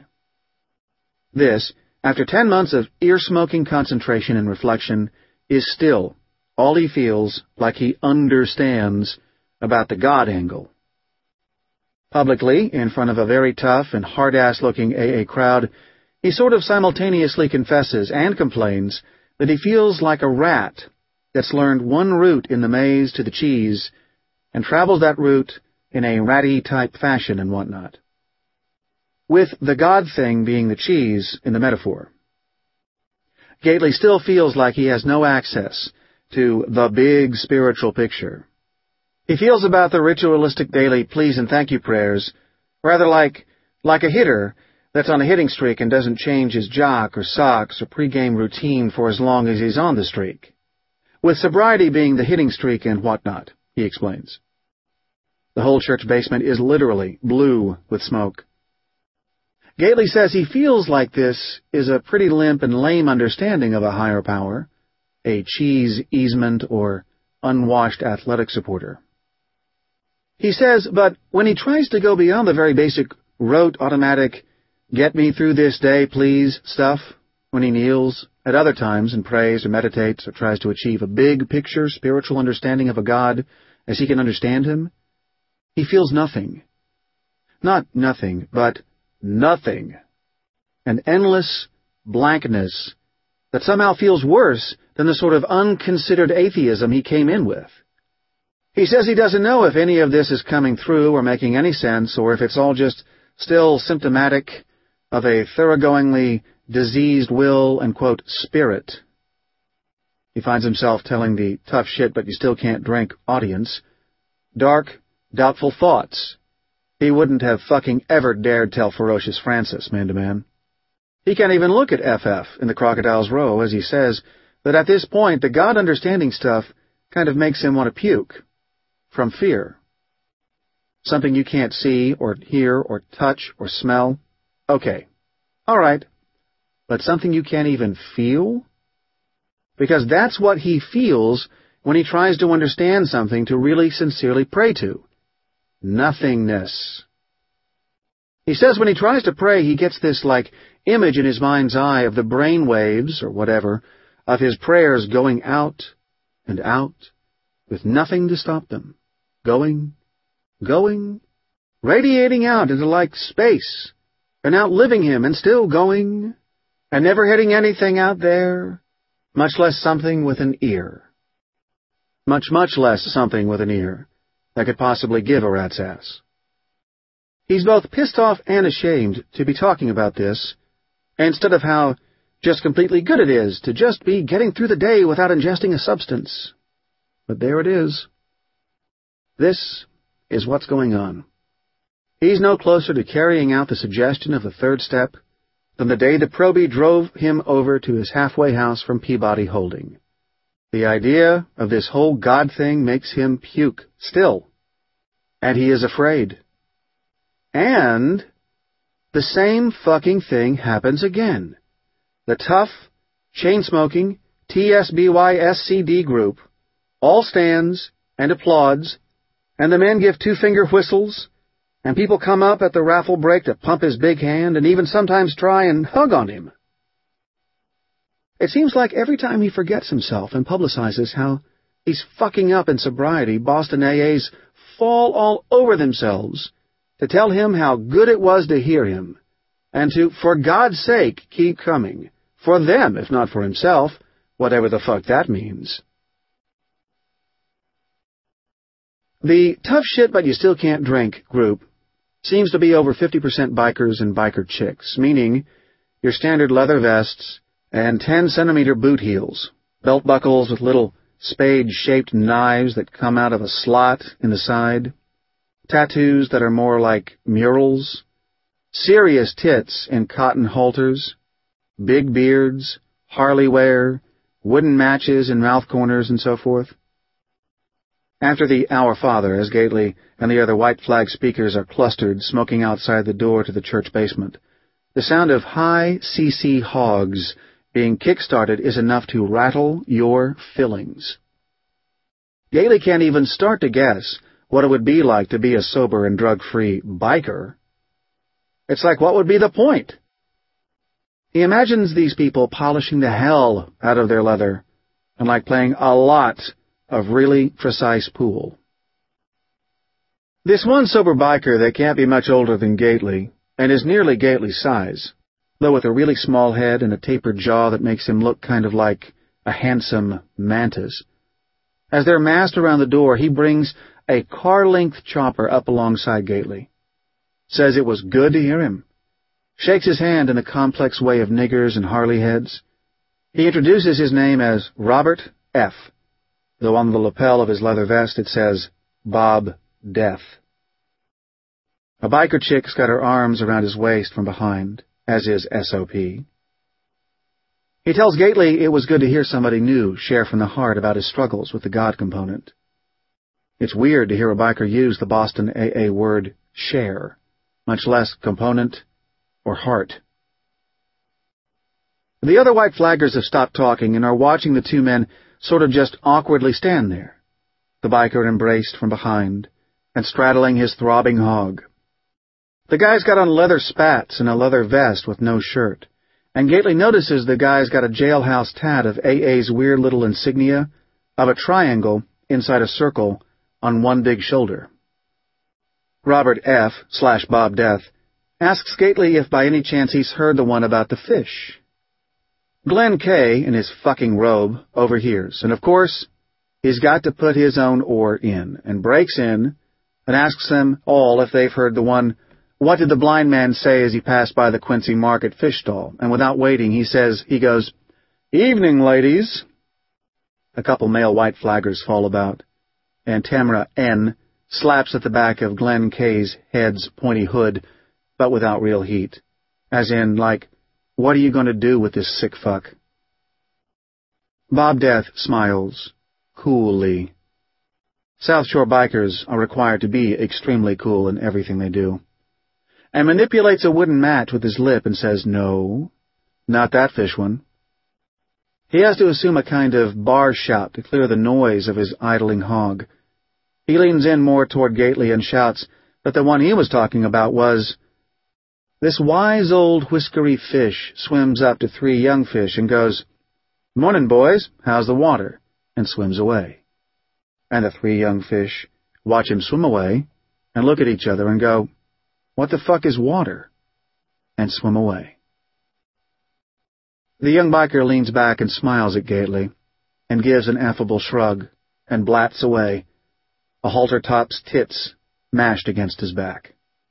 This, after 10 months of ear-smoking concentration and reflection, is still all he feels like he understands about the God angle. Publicly, in front of a very tough and hard-ass-looking AA crowd, he sort of simultaneously confesses and complains that he feels like a rat that's learned one route in the maze to the cheese and travels that route in a ratty-type fashion and whatnot, with the God thing being the cheese in the metaphor. Gately still feels like he has no access to the big spiritual picture. He feels about the ritualistic daily please and thank you prayers rather like a hitter that's on a hitting streak and doesn't change his jock or socks or pregame routine for as long as he's on the streak. With sobriety being the hitting streak and whatnot, he explains. The whole church basement is literally blue with smoke. Gately says he feels like this is a pretty limp and lame understanding of a higher power, a cheese easement or unwashed athletic supporter. He says, but when he tries to go beyond the very basic, rote, automatic, get me through this day, please, stuff, when he kneels, at other times, and prays or meditates or tries to achieve a big picture spiritual understanding of a God as he can understand him, he feels nothing. Not nothing, but nothing. An endless blankness that somehow feels worse than the sort of unconsidered atheism he came in with. He says he doesn't know if any of this is coming through or making any sense, or if it's all just still symptomatic of a thoroughgoingly diseased will and, quote, spirit. He finds himself telling the tough shit but you still can't drink audience dark, doubtful thoughts he wouldn't have fucking ever dared tell Ferocious Francis, man to man. He can't even look at FF in the Crocodile's Row as he says that at this point the God-understanding stuff kind of makes him want to puke. From fear. Something you can't see or hear or touch or smell? Okay. All right. But something you can't even feel? Because that's what he feels when he tries to understand something to really sincerely pray to. Nothingness. He says when he tries to pray, he gets this, image in his mind's eye of the brain waves, or whatever, of his prayers going out and out, with nothing to stop them. Going, radiating out into space, and outliving him and still going, and never hitting anything out there, much less something with an ear. Much less something with an ear that could possibly give a rat's ass. He's both pissed off and ashamed to be talking about this, instead of how just completely good it is to just be getting through the day without ingesting a substance. But there it is. This is what's going on. He's no closer to carrying out the suggestion of the third step than the day the probie drove him over to his halfway house from Peabody Holding. The idea of this whole God thing makes him puke, still. And he is afraid. And the same fucking thing happens again. The tough, chain-smoking, TSBY-SCD group all stands and applauds, and the men give two-finger whistles, and people come up at the raffle break to pump his big hand and even sometimes try and hug on him. It seems like every time he forgets himself and publicizes how he's fucking up in sobriety, Boston AAs fall all over themselves to tell him how good it was to hear him, and to, for God's sake, keep coming. For them, if not for himself, whatever the fuck that means. The tough shit but you still can't drink group seems to be over 50% bikers and biker chicks, meaning your standard leather vests and 10-centimeter boot heels, belt buckles with little spade-shaped knives that come out of a slot in the side, tattoos that are more like murals, serious tits in cotton halters, big beards, Harley wear, wooden matches in mouth corners, and so forth. After the Our Father, as Gately and the other white flag speakers are clustered, smoking outside the door to the church basement, the sound of high CC hogs being kick-started is enough to rattle your fillings. Gately can't even start to guess what it would be like to be a sober and drug-free biker. It's like, what would be the point? He imagines these people polishing the hell out of their leather and playing a lot of really precise pool. This one sober biker that can't be much older than Gately, and is nearly Gately's size, though with a really small head and a tapered jaw that makes him look kind of like a handsome mantis. As they're massed around the door, he brings a car-length chopper up alongside Gately, says it was good to hear him, shakes his hand in the complex way of niggers and Harley heads. He introduces his name as Robert F., though on the lapel of his leather vest it says Bob Death. A biker chick's got her arms around his waist from behind, as is SOP. He tells Gately it was good to hear somebody new share from the heart about his struggles with the God component. It's weird to hear a biker use the Boston AA word share, much less component or heart. The other white flaggers have stopped talking and are watching the two men sort of just awkwardly stand there, the biker embraced from behind and straddling his throbbing hog. The guy's got on leather spats and a leather vest with no shirt, and Gately notices the guy's got a jailhouse tat of AA's weird little insignia of a triangle inside a circle on one big shoulder. Robert F. / Bob Death asks Gately if by any chance he's heard the one about the fish. Glenn K., in his fucking robe, overhears, and of course, he's got to put his own oar in, and breaks in, and asks them all if they've heard the one, "What did the blind man say as he passed by the Quincy Market fish stall?" And without waiting, he goes, "Evening, ladies." A couple male white flaggers fall about, and Tamara N. slaps at the back of Glenn K.'s head's pointy hood, but without real heat, as in, like, "What are you going to do with this sick fuck?" Bob Death smiles, coolly. South Shore bikers are required to be extremely cool in everything they do, and manipulates a wooden mat with his lip and says, "No, not that fish one." He has to assume a kind of bar shout to clear the noise of his idling hog. He leans in more toward Gately and shouts that the one he was talking about was, "This wise old whiskery fish swims up to 3 young fish and goes, 'Morning, boys, how's the water?' and swims away. And the 3 young fish watch him swim away and look at each other and go, 'What the fuck is water?' and swim away." The young biker leans back and smiles at Gately and gives an affable shrug and blats away, a halter-top's tits mashed against his back.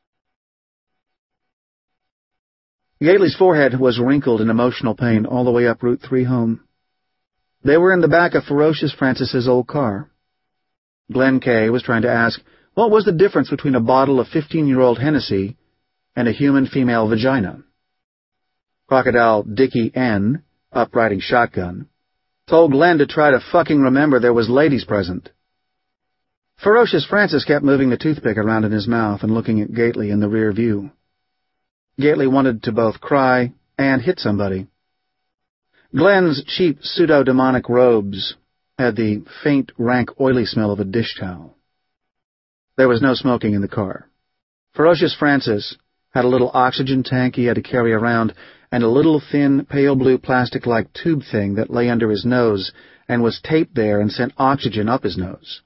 Gately's forehead was wrinkled in emotional pain all the way up Route 3 home. They were in the back of Ferocious Francis's old car. Glenn K. was trying to ask what was the difference between a bottle of 15-year-old Hennessy and a human female vagina. Crocodile Dickie N., up riding shotgun, told Glenn to try to fucking remember there was ladies present. Ferocious Francis kept moving the toothpick around in his mouth and looking at Gately in the rear view. Gately wanted to both cry and hit somebody. Glenn's cheap pseudo-demonic robes had the faint, rank, oily smell of a dish towel. There was no smoking in the car. Ferocious Francis had a little oxygen tank he had to carry around and a little thin, pale blue plastic-like tube thing that lay under his nose and was taped there and sent oxygen up his nose.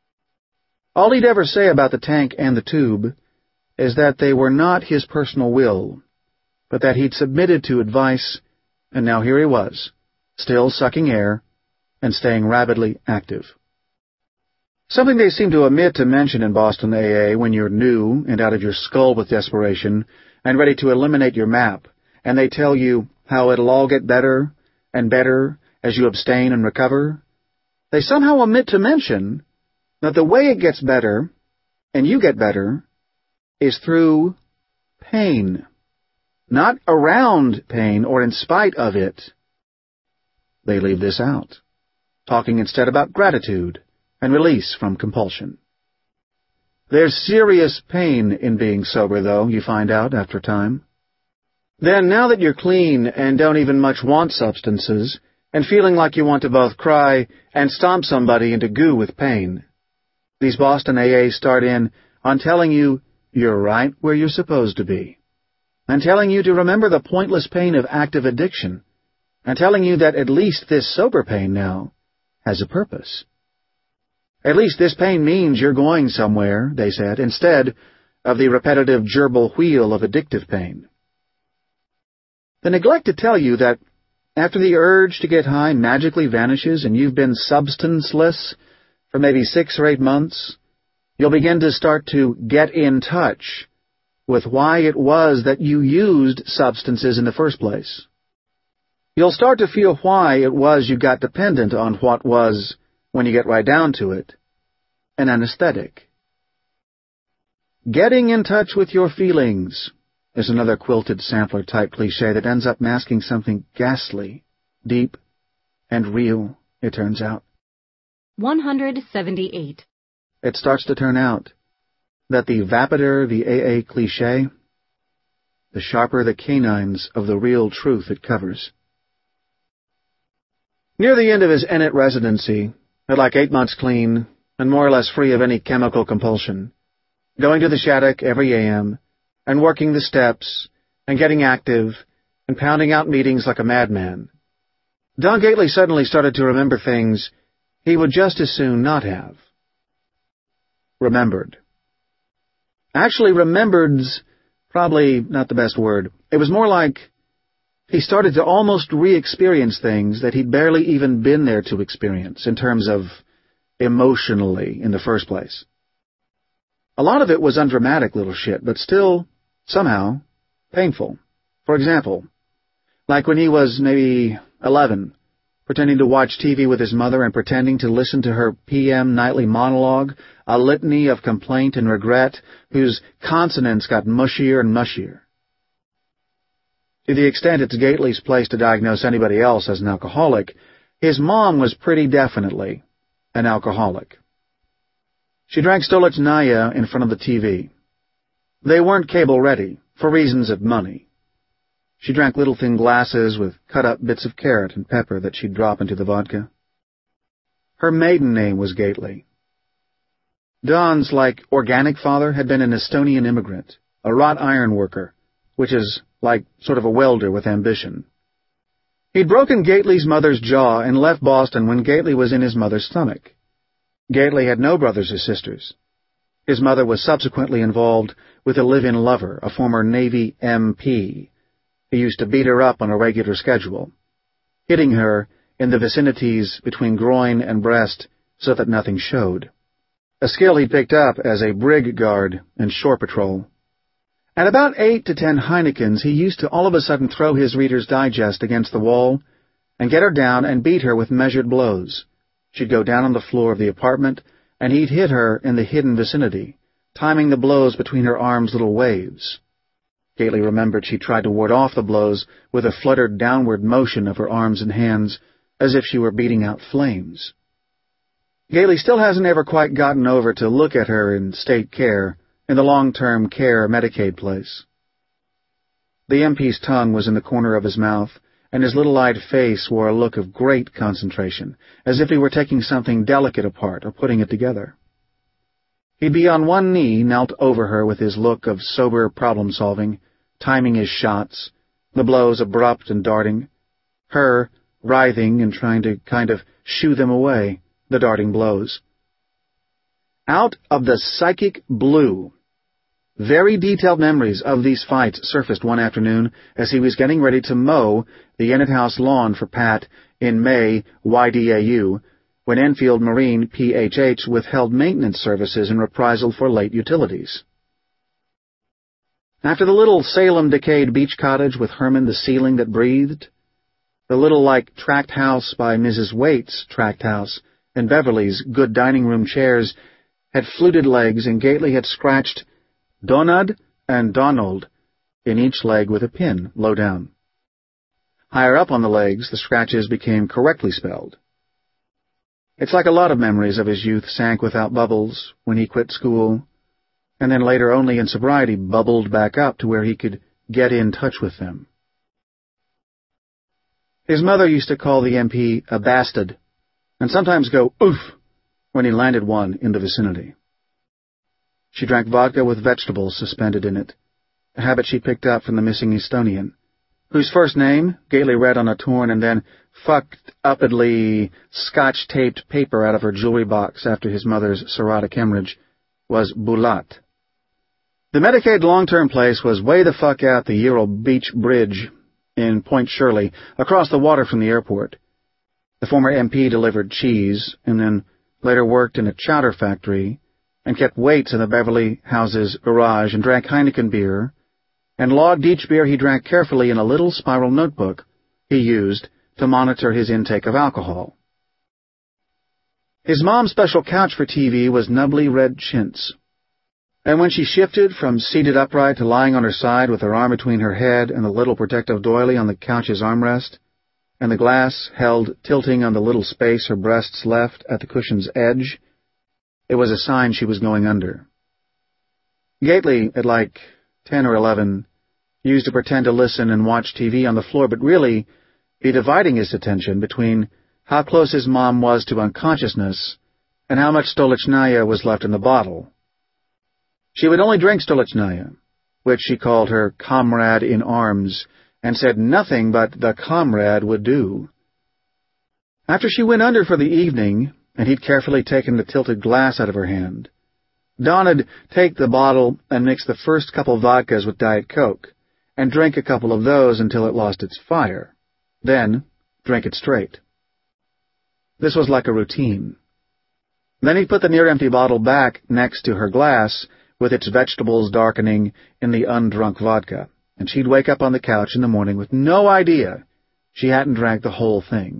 All he'd ever say about the tank and the tube is that they were not his personal will, but that he'd submitted to advice, and now here he was, still sucking air and staying rabidly active. Something they seem to omit to mention in Boston AA when you're new and out of your skull with desperation and ready to eliminate your map, and they tell you how it'll all get better and better as you abstain and recover. They somehow omit to mention that the way it gets better, and you get better, is through pain, not around pain or in spite of it. They leave this out, talking instead about gratitude and release from compulsion. There's serious pain in being sober, though, you find out after time. Then, now that you're clean and don't even much want substances, and feeling like you want to both cry and stomp somebody into goo with pain, these Boston AAs start in on telling you you're right where you're supposed to be, and telling you to remember the pointless pain of active addiction, and telling you that at least this sober pain now has a purpose. At least this pain means you're going somewhere, they said, instead of the repetitive gerbil wheel of addictive pain. They neglect to tell you that after the urge to get high magically vanishes and you've been substanceless for maybe 6 or 8 months, you'll begin to start to get in touch with why it was that you used substances in the first place. You'll start to feel why it was you got dependent on what was, when you get right down to it, an anesthetic. Getting in touch with your feelings is another quilted sampler-type cliché that ends up masking something ghastly, deep, and real, it turns out. 178. It starts to turn out that the vapider the AA cliché, the sharper the canines of the real truth it covers. Near the end of his Ennet residency, at like 8 months clean, and more or less free of any chemical compulsion, going to the Shattuck every AM, and working the steps, and getting active, and pounding out meetings like a madman, Don Gately suddenly started to remember things he would just as soon not have. Remembered. Actually, remembered's probably not the best word. It was more like he started to almost re-experience things that he'd barely even been there to experience, in terms of emotionally in the first place. A lot of it was undramatic little shit, but still, somehow, painful. For example, like when he was maybe 11, pretending to watch TV with his mother and pretending to listen to her PM nightly monologue, a litany of complaint and regret whose consonants got mushier and mushier. To the extent it's Gately's place to diagnose anybody else as an alcoholic, his mom was pretty definitely an alcoholic. She drank Stolichnaya in front of the TV. They weren't cable-ready, for reasons of money. She drank little thin glasses with cut-up bits of carrot and pepper that she'd drop into the vodka. Her maiden name was Gately. Don's, like, organic father had been an Estonian immigrant, a wrought iron worker, which is like sort of a welder with ambition. He'd broken Gately's mother's jaw and left Boston when Gately was in his mother's stomach. Gately had no brothers or sisters. His mother was subsequently involved with a live-in lover, a former Navy MP, who used to beat her up on a regular schedule, hitting her in the vicinities between groin and breast so that nothing showed, a skill he'd picked up as a brig guard in shore patrol. At about 8 to 10 Heinekens, he used to all of a sudden throw his Reader's Digest against the wall and get her down and beat her with measured blows. She'd go down on the floor of the apartment, and he'd hit her in the hidden vicinity, timing the blows between her arms' little waves. Gately remembered she tried to ward off the blows with a fluttered downward motion of her arms and hands, as if she were beating out flames. Gately still hasn't ever quite gotten over to look at her in state care, in the long-term care Medicaid place. The MP's tongue was in the corner of his mouth, and his little-eyed face wore a look of great concentration, as if he were taking something delicate apart or putting it together. He'd be on one knee, knelt over her with his look of sober problem-solving, timing his shots, the blows abrupt and darting, her writhing and trying to kind of shoo them away, the darting blows. Out of the psychic blue, very detailed memories of these fights surfaced one afternoon as he was getting ready to mow the Ennet House lawn for Pat in May YDAU, when Enfield Marine PHH withheld maintenance services in reprisal for late utilities. After the little Salem decayed beach cottage with Herman the ceiling that breathed, the little like tract house by Mrs. Waite's tract house, and Beverly's good dining room chairs had fluted legs, and Gately had scratched Donald and Donald in each leg with a pin, low down. Higher up on the legs, the scratches became correctly spelled. It's like a lot of memories of his youth sank without bubbles when he quit school, and then later only in sobriety bubbled back up to where he could get in touch with them. His mother used to call the MP a bastard, and sometimes go oof when he landed one in the vicinity. She drank vodka with vegetables suspended in it, a habit she picked up from the missing Estonian, whose first name, Gately read on a torn and then fucked-upedly scotch-taped paper out of her jewelry box after his mother's cirrhotic hemorrhage, was Bulat. The Medicaid long-term place was way the fuck out the Ural Beach Bridge in Point Shirley, across the water from the airport. The former MP delivered cheese, and then later worked in a chowder factory, and kept weights in the Beverly House's garage, and drank Heineken beer, and logged each beer he drank carefully in a little spiral notebook, he used to monitor his intake of alcohol. His mom's special couch for TV was nubbly red chintz, and when she shifted from seated upright to lying on her side with her arm between her head and the little protective doily on the couch's armrest, and the glass held tilting on the little space her breasts left at the cushion's edge, it was a sign she was going under. Gately, at like 10 or 11, used to pretend to listen and watch TV on the floor, but really be dividing his attention between how close his mom was to unconsciousness and how much Stolichnaya was left in the bottle. She would only drink Stolichnaya, which she called her comrade in arms, and said nothing but the comrade would do. After she went under for the evening, and he'd carefully taken the tilted glass out of her hand, Don'd take the bottle and mix the first couple vodkas with Diet Coke, and drink a couple of those until it lost its fire. Then drink it straight. This was like a routine. Then he'd put the near-empty bottle back next to her glass, with its vegetables darkening in the undrunk vodka, and she'd wake up on the couch in the morning with no idea she hadn't drank the whole thing.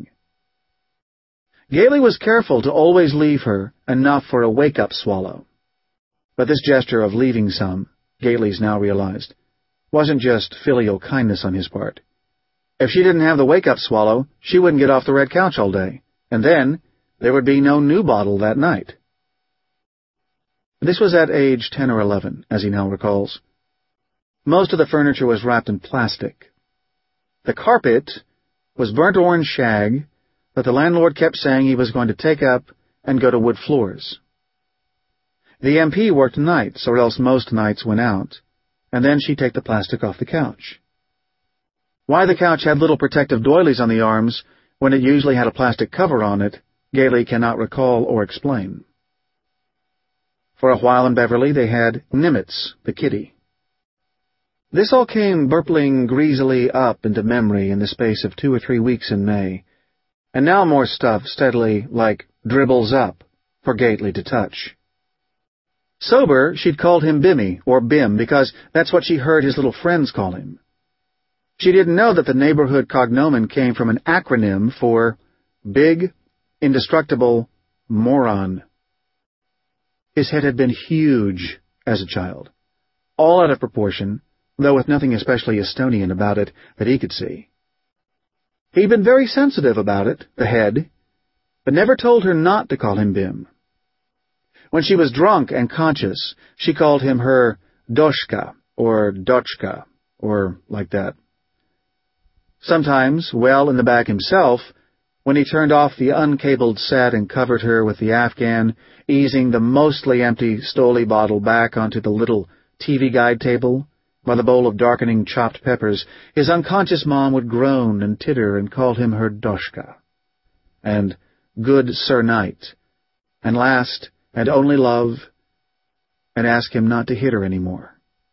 Gately was careful to always leave her enough for a wake-up swallow. But this gesture of leaving some, Gately's now realized, wasn't just filial kindness on his part. If she didn't have the wake-up swallow, she wouldn't get off the red couch all day, and then there would be no new bottle that night. This was at age 10 or 11, as he now recalls. Most of the furniture was wrapped in plastic. The carpet was burnt orange shag that the landlord kept saying he was going to take up and go to wood floors. The MP worked nights, or else most nights went out, and then she'd take the plastic off the couch. Why the couch had little protective doilies on the arms when it usually had a plastic cover on it, Gately cannot recall or explain. For a while in Beverly they had Nimitz, the kitty. This all came burpling greasily up into memory in the space of 2 or 3 weeks in May, and now more stuff steadily, like, dribbles up for Gately to touch. Sober, she'd called him Bimmy, or Bim, because that's what she heard his little friends call him. She didn't know that the neighborhood cognomen came from an acronym for Big, Indestructible, Moron. His head had been huge as a child, all out of proportion, though with nothing especially Estonian about it that he could see. He'd been very sensitive about it, the head, but never told her not to call him Bim. When she was drunk and conscious, she called him her Doshka, or Dochka, or like that. Sometimes, well in the bag himself, when he turned off the uncabled set and covered her with the Afghan, easing the mostly empty Stoli bottle back onto the little TV guide table, by the bowl of darkening chopped peppers, his unconscious mom would groan and titter and call him her Doshka, and good Sir Knight, and last and only love, and ask him not to hit her any more.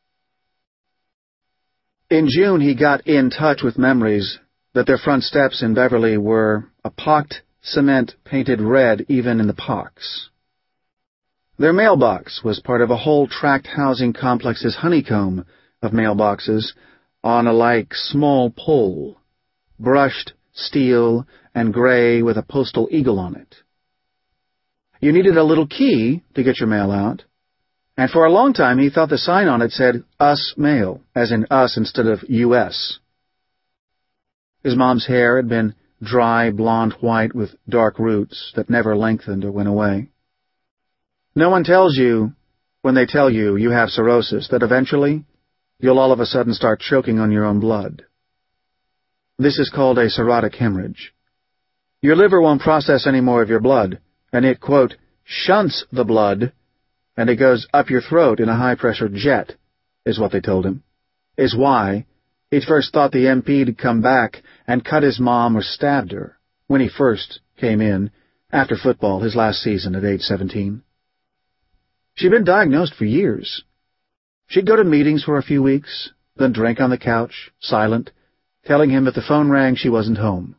In June he got in touch with memories that their front steps in Beverly were a pocked cement painted red even in the pocks. Their mailbox was part of a whole tract housing complex's honeycomb of mailboxes on a like small pole, brushed steel and gray with a postal eagle on it. You needed a little key to get your mail out, and for a long time he thought the sign on it said Us Mail, as in us instead of U.S. His mom's hair had been dry blonde-white with dark roots that never lengthened or went away. No one tells you, when they tell you you have cirrhosis, that eventually you'll all of a sudden start choking on your own blood. This is called a cirrhotic hemorrhage. Your liver won't process any more of your blood, and it, quote, shunts the blood, and it goes up your throat in a high-pressure jet, is what they told him, is why he'd first thought the MP'd come back and cut his mom or stabbed her when he first came in, after football, his last season at age 17. She'd been diagnosed for years. She'd go to meetings for a few weeks, then drink on the couch, silent, telling him if the phone rang she wasn't home.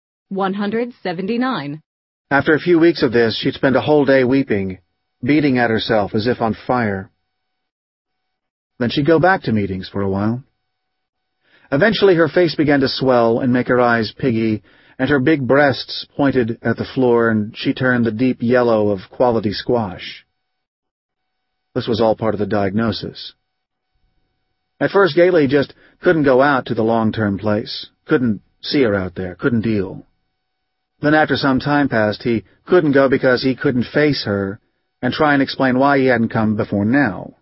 179. After a few weeks of this, she'd spend a whole day weeping, beating at herself as if on fire. Then she'd go back to meetings for a while. Eventually her face began to swell and make her eyes piggy, and her big breasts pointed at the floor, and she turned the deep yellow of quality squash. This was all part of the diagnosis. At first, Gailey just couldn't go out to the long-term place, couldn't see her out there, couldn't deal. Then after some time passed, he couldn't go because he couldn't face her and try and explain why he hadn't come before now.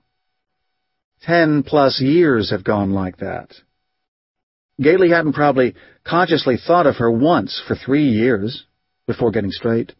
10+ years have gone like that. Gailey hadn't probably consciously thought of her once for 3 years before getting straight.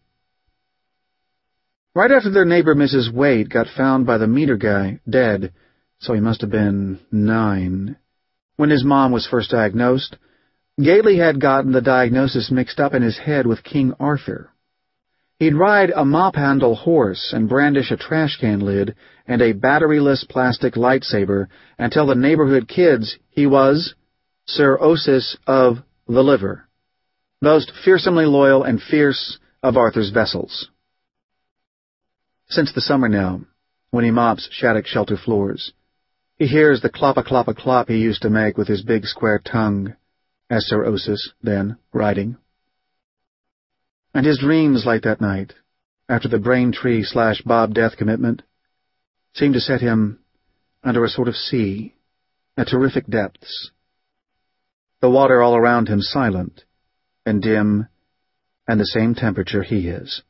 Right after their neighbor Mrs. Waite got found by the meter guy dead, so he must have been 9, when his mom was first diagnosed, Gailey had gotten the diagnosis mixed up in his head with King Arthur. He'd ride a mop-handle horse and brandish a trash can lid and a batteryless plastic lightsaber and tell the neighborhood kids he was Sir Osis of the Liver, most fearsomely loyal and fierce of Arthur's vessels. Since the summer now, when he mops Shattuck shelter floors, he hears the clop-a-clop-a-clop he used to make with his big square tongue, as Sir Osis, then, riding. And his dreams late that night, after the Braintree/Bob Death commitment, seemed to set him under a sort of sea, at terrific depths. The water all around him silent and dim and the same temperature he is.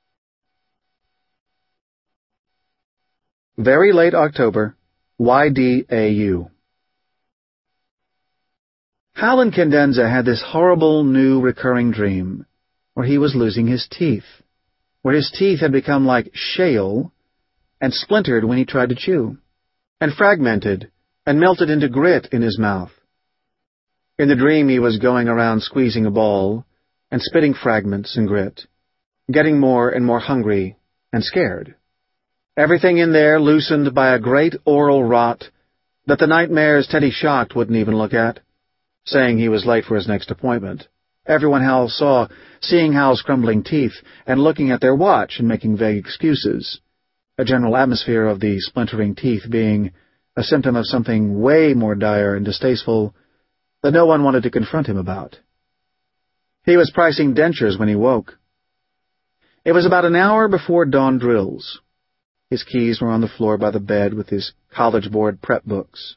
Very late October, YDAU. Howland Cadenza had this horrible new recurring dream where he was losing his teeth, where his teeth had become like shale and splintered when he tried to chew, and fragmented and melted into grit in his mouth. In the dream he was going around squeezing a ball and spitting fragments and grit, getting more and more hungry and scared. Everything in there loosened by a great oral rot that the nightmares Teddy Shocked wouldn't even look at, saying he was late for his next appointment. Everyone Hal saw, seeing Hal's crumbling teeth and looking at their watch and making vague excuses, a general atmosphere of the splintering teeth being a symptom of something way more dire and distasteful that no one wanted to confront him about. He was pricing dentures when he woke. It was about an hour before dawn drills. His keys were on the floor by the bed with his College Board prep books.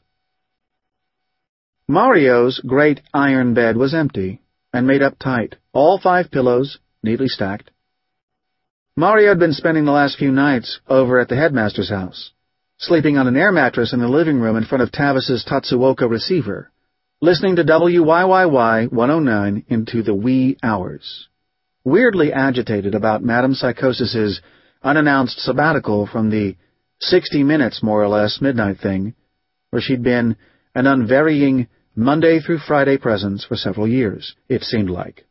Mario's great iron bed was empty and made up tight, all 5 pillows neatly stacked. Mario had been spending the last few nights over at the headmaster's house, sleeping on an air mattress in the living room in front of Tavis's Tatsuoka receiver, listening to WYYY 109 into the wee hours, weirdly agitated about Madame Psychosis's unannounced sabbatical from the 60 minutes, more or less, midnight thing, where she'd been an unvarying Monday through Friday presence for several years, it seemed like.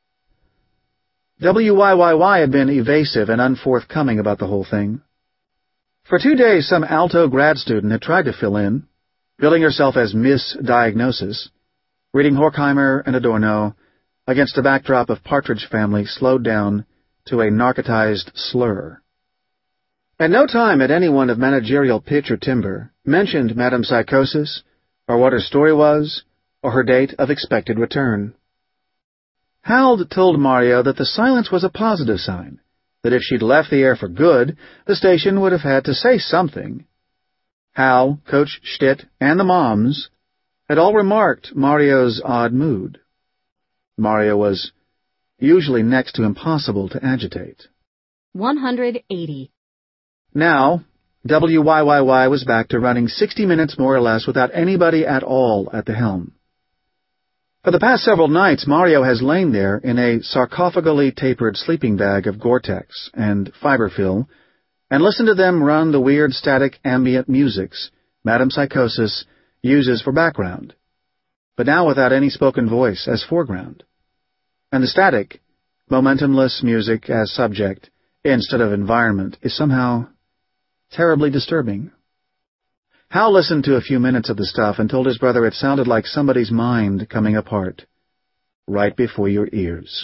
WYYY had been evasive and unforthcoming about the whole thing. For 2 days, some alto grad student had tried to fill in, billing herself as Miss Diagnosis, reading Horkheimer and Adorno against a backdrop of Partridge Family slowed down to a narcotized slur. At no time had anyone of managerial pitch or timber mentioned Madame Psychosis, or what her story was, or her date of expected return. Hal told Mario that the silence was a positive sign, that if she'd left the air for good, the station would have had to say something. Hal, Coach Stitt, and the moms had all remarked Mario's odd mood. Mario was usually next to impossible to agitate. 180. Now, WYYY was back to running 60 minutes more or less without anybody at all at the helm. For the past several nights, Mario has lain there in a sarcophagally tapered sleeping bag of Gore-Tex and fiberfill and listened to them run the weird static ambient musics Madame Psychosis uses for background, but now without any spoken voice as foreground. And the static, momentumless music as subject instead of environment is somehow terribly disturbing. Hal listened to a few minutes of the stuff and told his brother it sounded like somebody's mind coming apart, right before your ears.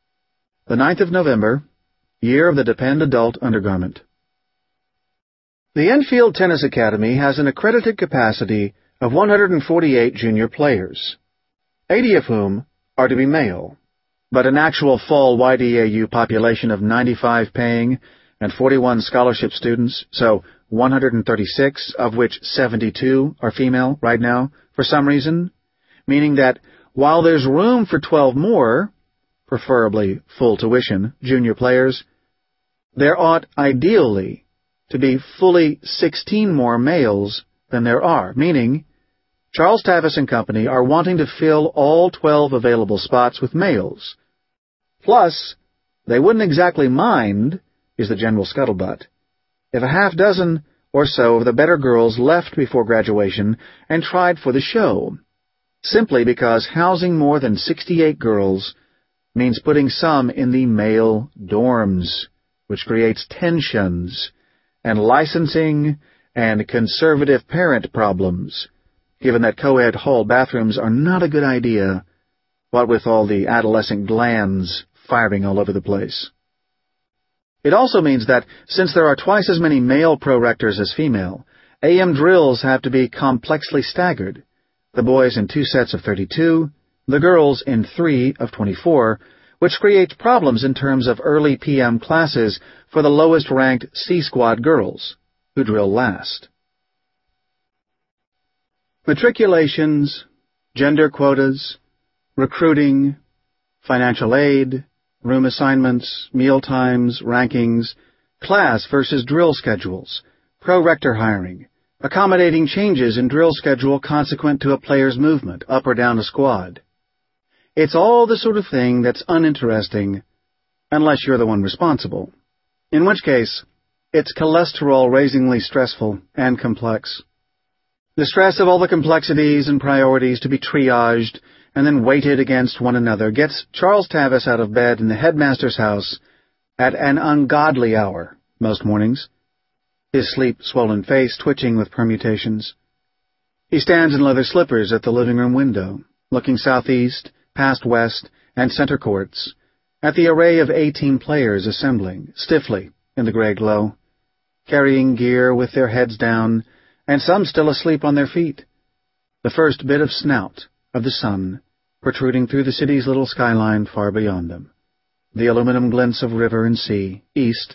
The 9th of November, year of the Depend Adult Undergarment. The Enfield Tennis Academy has an accredited capacity of 148 junior players, 80 of whom are to be male, but an actual fall YDAU population of 95 paying and 41 scholarship students, so 136, of which 72 are female right now, for some reason, meaning that while there's room for 12 more, preferably full tuition, junior players, there ought ideally to be fully 16 more males than there are, meaning Charles Tavis and Company are wanting to fill all 12 available spots with males. Plus, they wouldn't exactly mind, is the general scuttlebutt, if a half dozen or so of the better girls left before graduation and tried for the show, simply because housing more than 68 girls means putting some in the male dorms, which creates tensions and licensing and conservative parent problems, given that co-ed hall bathrooms are not a good idea, what with all the adolescent glands firing all over the place. It also means that, since there are twice as many male prorectors as female, AM drills have to be complexly staggered, the boys in 2 sets of 32, the girls in 3 of 24, which creates problems in terms of early PM classes for the lowest-ranked C-Squad girls, who drill last. Matriculations, gender quotas, recruiting, financial aid, room assignments, meal times, rankings, class versus drill schedules, pro-rector hiring, accommodating changes in drill schedule consequent to a player's movement, up or down a squad. It's all the sort of thing that's uninteresting, unless you're the one responsible, in which case, it's cholesterol-raisingly stressful and complex. The stress of all the complexities and priorities to be triaged and then weighted against one another gets Charles Tavis out of bed in the headmaster's house at an ungodly hour most mornings, his sleep-swollen face twitching with permutations. He stands in leather slippers at the living room window, looking southeast, past west, and center courts, at the array of 18 players assembling, stiffly, in the gray glow, carrying gear with their heads down, and some still asleep on their feet, the first bit of snout of the sun protruding through the city's little skyline far beyond them, the aluminum glints of river and sea, east